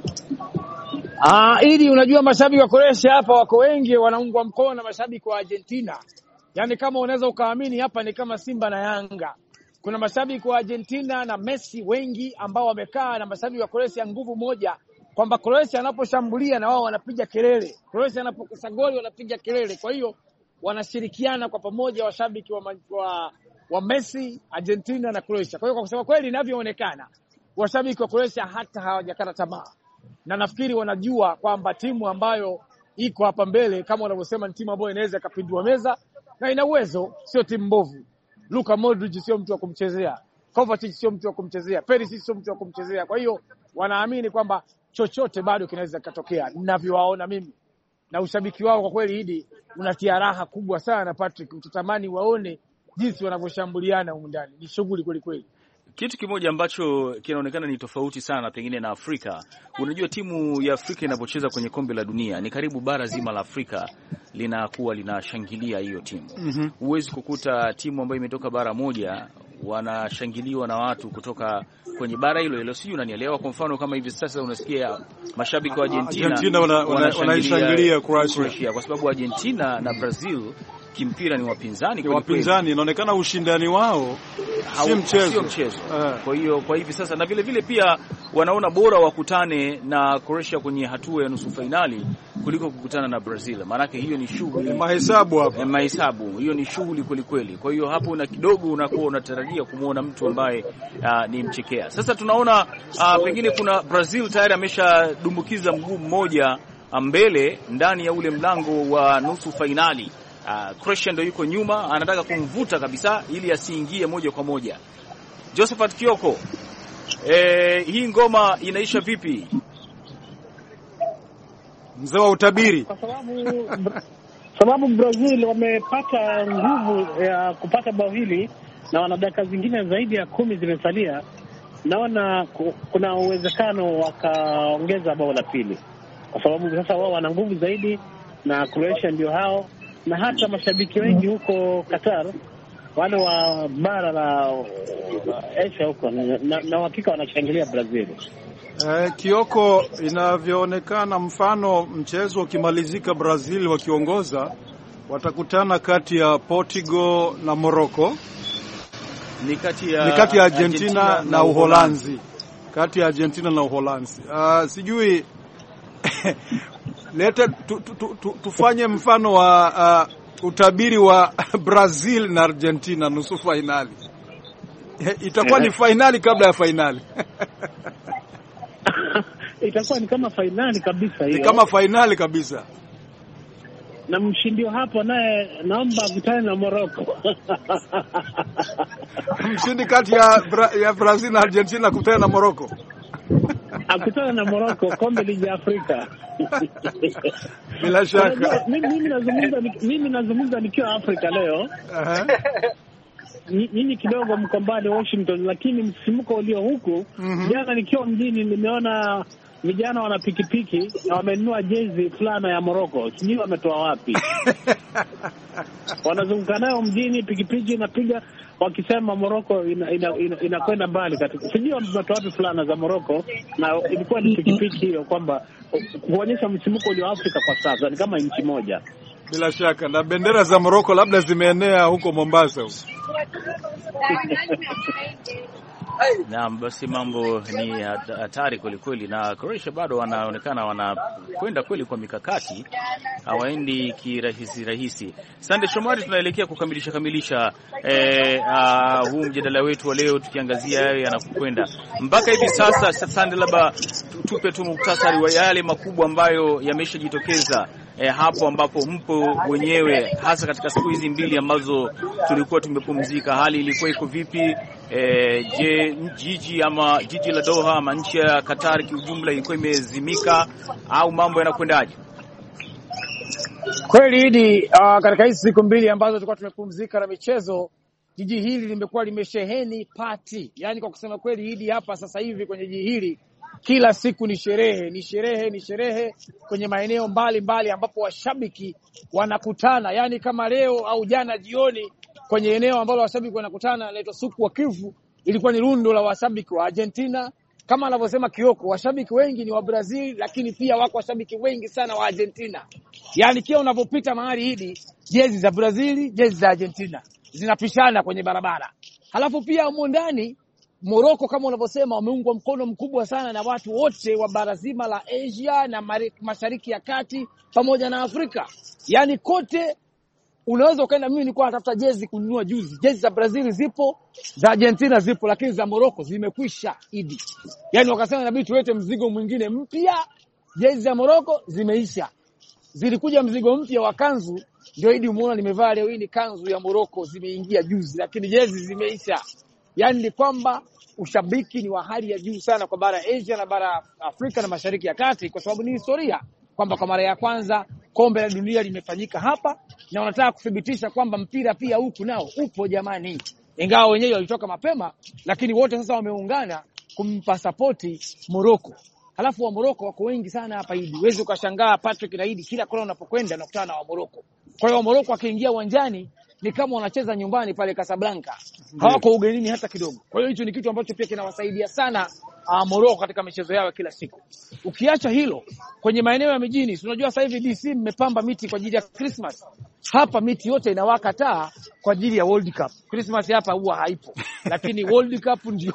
Ili unajua mashabiki wa Croatia hapa wako wengi, wanaungwa mkono na mashabiki wa Argentina. Yaani kama unaweza ukaamini hapa ni kama Simba na Yanga. Kuna mashabiki wa Argentina na Messi wengi ambao wamekaa na mashabiki wa Croatia nguvu moja, kwamba Croatia anaposhambulia na wao wanapiga kelele, Croatia anapokosa goli wanapiga kelele. Kwa hiyo wanashirikiana kwa pamoja washabiki wa Messi, Argentina na Croatia. Kwa hiyo kwa kusema kweli inavyoonekana, washabiki wa Croatia hata hawajakata tamaa. Na nafikiri wanajua kwamba timu ambayo iko hapa mbele, kama wanavyosema, ni timu ambayo inaweza kapindua meza na ina uwezo, sio timu mbovu. Luka Modric sio mtu wa kumchezea. Kovacic sio mtu wa kumchezea, Perisic sio mtu wa kumchezea. Kwa hiyo wanaamini kwamba chochote bado kinaweza kutokea. Ninavyowaona mimi na ushabiki wao kwa kweli hidi unatia raha kubwa sana Patrick, utatamani waone jinsi wanavyoshambuliana huko ndani. Ni shughuli kweli kweli.
Kitu kimoja ambacho kinaonekana ni tofauti sana pengine na Afrika. Unajua timu ya Afrika inapocheza kwenye kombe la dunia ni karibu bara zima la Afrika linakuwa linashangilia hiyo timu. Huwezi kukuta timu ambayo imetoka bara moja wanashangiliwa na watu kutoka kwenye bara hilo hilo. Sijui unanielewa. Kwa mfano kama hivi sasa unasikia mashabiki wa Argentina wanaishangilia Croatia kwa sababu Argentina na Brazil kimpira ni wapinzani. Inaonekana ushindani wao sio mchezo. Kwa hivi sasa na vile pia wanaona bora wakutane na Croatia kwenye hatua ya nusu finali kuliko kukutana na Brazil. Maana hiyo ni shughuli, mahesabu. Hiyo ni shughuli kweli. Kwa hiyo hapo na kidogo unakuwa unatarajia kumuona mtu ambaye ni mchekea. Sasa tunaona pengine kuna Brazil tayari ameshadumbukiza mguu mmoja mbele ndani ya ule mlango wa nusu finali. Croatia ndio yuko nyuma, anataka kumvuta kabisa ili asiingie moja kwa moja. Josephat Kioko, hii ngoma inaisha vipi? Mzee wa utabiri.
Kwa sababu Brazil wamepata nguvu ya kupata bao hili na wana dakika zingine zaidi ya 10 zimesalia. Naona kuna uwezekano wakaongeza bao la pili, kwa sababu sasa wao wana nguvu zaidi na Croatia ndio hao, na hata mashabiki wengi huko Qatar wale wa bara la Asia huko na hakika wanashangilia Brazil.
Kioko, inavyoonekana mfano mchezo ukimalizika Brazil wakiongoza, watakutana kati ya Portugal na Morocco. Ni kati ya Argentina na Uholanzi. Kati ya Argentina na Uholanzi. Sijui leta tufanye mfano wa utabiri wa Brazil na Argentina nusu finali. Itakuwa ni finali kabla ya finali.
Itakuwa ni kama finali kabisa hiyo.
Ni kama finali kabisa.
Na mshindi hapo naye naomba akutane na Morocco.
Mshindi kati ya Brazil na Argentina akutane na Morocco.
Akutana na Morocco kombe la Afrika.
Bila shaka.
Mimi nazungumza nikiwa Afrika leo. Nyinyi kidogo mko mbali Washington, lakini msimuko ulio huku. Jana nikiwa mjini nimeona vijana wana pikipiki na wamenunua jezi fulana ya Morocco. Sijui wametoa wapi. Wanazunguka nayo mjini, pikipiki inapiga wakisema Morocco inakwenda mbali katika. Sijui wametoa wapi fulana za Morocco, na ilikuwa ni pikipiki hiyo, kwamba kuonyesha msimuko ulio Afrika kwa sasa ni kama nchi moja.
Bila shaka na bendera za Morocco labda zimeenea huko Mombasa huko.
Naam, basi mambo ni hatari kweli na Croatia bado wanaonekana wanakwenda kweli kwa mikakati, hawaendi kirahisi. Sande Shomari, tunaelekea kukamilisha huu mjadala wetu wa leo tukiangazia yale yanakwenda mpaka hivi sasa. Sande, labda tupe tu muktasari wa yale makubwa ambayo yameshajitokeza hapo ambapo mpo wenyewe, hasa katika siku hizi mbili ambazo tulikuwa tumepumzika. Hali ilikuwa iko vipi? Je, jiji la Doha ama nchi ya Qatar kiujumla ilikuwa imezimika au mambo yanakwendaje?
Kweli hidi katika hizi siku mbili ambazo tulikuwa tumepumzika na michezo, jiji hili limekuwa limesheheni party. Yaani kwa kusema kweli hidi hapa sasa hivi kwenye jiji hili kila siku ni sherehe kwenye maeneo mbali ambapo washabiki wanakutana. Yaani kama leo au jana jioni kwenye eneo ambalo washabiki wanakutana inaitwa Suku wa Kivu, ilikuwa ni rundo la washabiki wa Argentina. Kama anavyosema Kioko, washabiki wengi ni wa Brazil, lakini pia wako washabiki wengi sana wa Argentina. Yaani kila unapopita mahali hidi, jezi za Brazil, jezi za Argentina zinapishana kwenye barabara. Halafu pia humo ndani Morocco kama unavyosema wameungwa mkono mkubwa sana na watu wote wa bara zima la Asia na Mashariki ya Kati pamoja na Afrika. Yaani kote unaweza ukaenda. Mimi nilikuwa natafuta jezi kununua juzi. Jezi za Brazil zipo, za Argentina zipo, lakini za Morocco zimekwisha idi. Yaani wakasema inabidi tuwete mzigo mwingine mpya. Jezi za Morocco zimeisha. Zilikuja mzigo mpya wa kanzu, ndio idi umeona nimevaa leo hii ni kanzu ya Morocco zimeingia juzi, lakini jezi zimeisha. Yaani ni kwamba ushabiki ni wa hali ya juu sana kwa bara Asia na bara Afrika na Mashariki ya Kati, kwa sababu ni historia kwamba kwa mara ya kwanza kombe la dunia limefanyika hapa, na wanataka kuthibitisha kwamba mpira pia huku nao upo jamani. Ingawa wenyewe walitoka mapema, lakini wote sasa wameungana kumpa sapoti Morocco. Halafu wa Morocco wako wengi sana hapa hivi. Uweze ukashangaa Patrick na Idi, kila kona unapokwenda unakutana na wa Morocco. Kwa hiyo wa Morocco wakiingia uwanjani ni kama wanacheza nyumbani pale Casablanca. Hawako ugenini hata kidogo. Kwa hiyo hicho ni kitu ambacho pia kinawasaidia sana Morocco katika michezo yao kila siku. Ukiacha hilo, kwenye maeneo ya mijini, unajua sasa hivi DC mmepamba miti kwa ajili ya Christmas. Hapa miti yote inawaka taa kwa ajili ya World Cup. Christmas hapa huwa haipo. Lakini World Cup ndio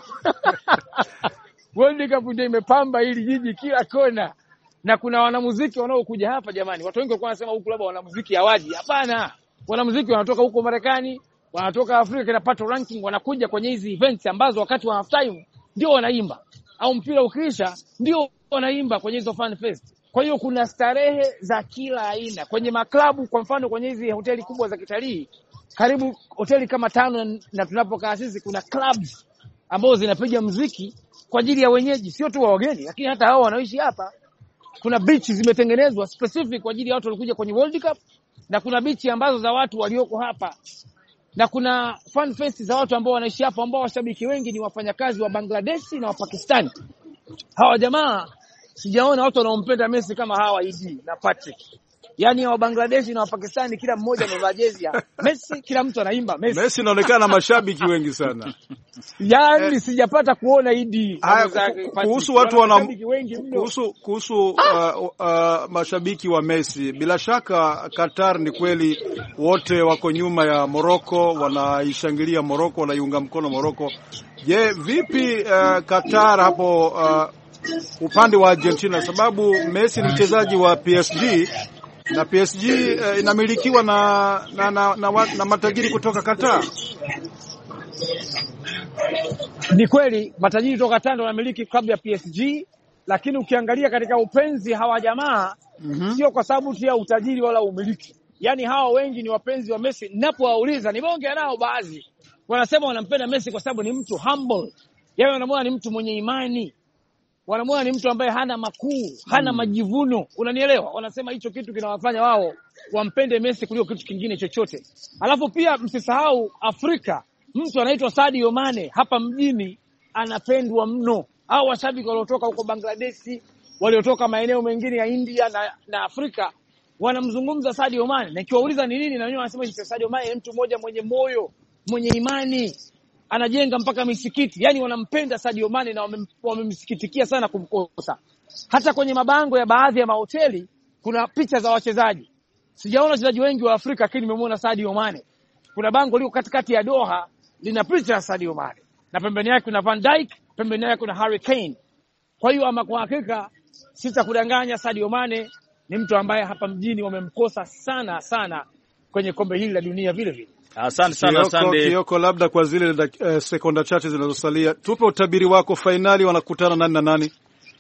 World Cup ndio imepamba hili jiji kila kona. Na kuna wanamuziki wanaokuja hapa jamani. Watu wengi walikuwa wanasema huku labda wanamuziki hawaji. Hapana. Wanamuziki wanatoka huko Marekani, wanatoka Afrika, kinapata ranking, wanakuja kwenye hizi events ambazo wakati wa half time ndio wanaimba. Au mpira ukiisha ndio wanaimba kwenye hizo fan fest. Kwa hiyo kuna starehe za kila aina. Kwenye maklabu, kwa mfano kwenye hizi hoteli kubwa za kitalii, karibu hoteli kama 5 na tunapokaa sisi kuna clubs ambazo zinapiga muziki kwa ajili ya wenyeji, sio tu wa wageni, lakini hata hao wanaoishi hapa. Kuna beach zimetengenezwa specific kwa ajili ya watu waliokuja kwenye World Cup, na kuna beach ambazo za watu walioko hapa. Na kuna fan fest za watu ambao wanaishi hapa, ambao washabiki wengi ni wafanyakazi wa Bangladesh na wa Pakistan. Hawa jamaa sijaona watu wanaompenda Messi kama hawa Idi na Patrick. Yaani wa Bangladesh na wa Pakistani kila mmoja amevaa jezi ya Messi, kila mtu anaimba Messi.
Messi inaonekana mashabiki wengi sana.
Yaani sijapata kuona Idi.
Kuhusu watu kuhusu mashabiki wa Messi, bila shaka Qatar ni kweli wote wako nyuma ya Morocco, wanaishangilia Morocco, wanaiunga mkono Morocco. Je, vipi Qatar hapo upande wa Argentina, sababu Messi ni mchezaji wa PSG na PSG inamilikiwa na matajiri kutoka Qatar.
Ni kweli matajiri kutoka Qatar ndio wanamiliki klabu ya PSG, lakini ukiangalia katika upenzi hawa jamaa sio kwa sababu tu ya utajiri wala umiliki. Yaani hawa wengi ni wapenzi wa Messi. Ninapowauliza, nimeongea nao baadhi, wanasema wanampenda Messi kwa sababu ni mtu humble. Yaani wanamwona ni mtu mwenye imani. Wanamwona ni mtu ambaye hana makuu, hana majivuno. Unanielewa? Wanasema hicho kitu kinawafanya wao wampende Messi kuliko kitu kingine chochote. Alafu pia msisahau Afrika, mtu anaitwa Sadio Mane hapa mjini anapendwa mno. Hao washabiki waliotoka huko Bangladesh, waliotoka maeneo mengine ya India na Afrika wanamzungumza Sadio Mane. Na kiwauliza ni nini, na wenyewe wanasema Sadio Mane ni mtu mmoja mwenye moyo, mwenye imani. Anajenga mpaka misikiti. Yaani wanampenda Sadio Mane na wamemsikitikia sana kumkosa. Hata kwenye mabango ya baadhi ya mahoteli kuna picha za wachezaji. Sijaona wachezaji wengi wa Afrika, lakini nimemwona Sadio Mane. Kuna bango liko katikati ya Doha lina picha ya Sadio Mane. Na pembeni yake kuna Van Dijk, pembeni yake kuna Harry Kane. Kwa hiyo ama kwa hakika sitakudanganya, Sadio Mane ni mtu ambaye hapa mjini wamemkosa sana sana kwenye kombe hili la dunia vile vile.
Asante sana Sunday.
Kioko, labda kwa zile sekonda chache zinazosalia, tupe utabiri wako, finali wanakutana nani na nani?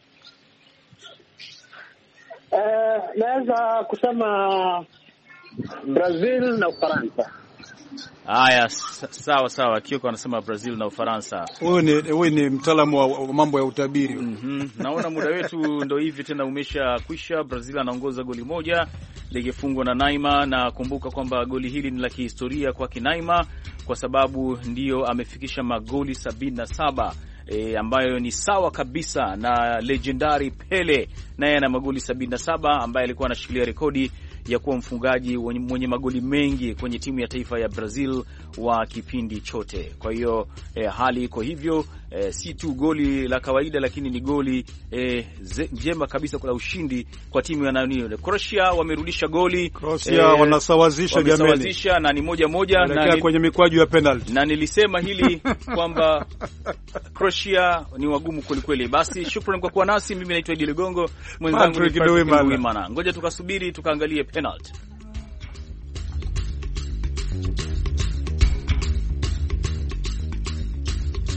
Naweza kusema Brazil na Ufaransa.
Haya, sawa. Kioko anasema Brazil na Ufaransa.
Wewe ni mtaalamu wa mambo ya utabiri.
Naona muda wetu ndio hivi tena umesha kwisha. Brazil anaongoza goli moja likifungwa na Neymar, na kumbuka kwamba goli hili ni la kihistoria kwa Neymar kwa sababu ndio amefikisha magoli 77 ambayo ni sawa kabisa na legendary Pele, naye ana magoli 77 ambaye alikuwa anashikilia rekodi ya kuwa mfungaji mwenye magoli mengi kwenye timu ya taifa ya Brazil wa kipindi chote. Kwa hiyo hali iko hivyo, si tu goli la kawaida, lakini ni goli njema kabisa kwa ushindi kwa timu ya nani. Croatia wamerudisha goli.
Croatia wanasawazisha jamani,
na ni 1-1
na kwenye mikwaju ya penalty.
Na nilisema hili kwamba Croatia ni wagumu kweli kweli. Basi shukrani kwa kuwa nasi. Mimi naitwa Idi Ligongo, mwenzangu ni Patrick. Ngoja tukasubiri tukaangalie penalty.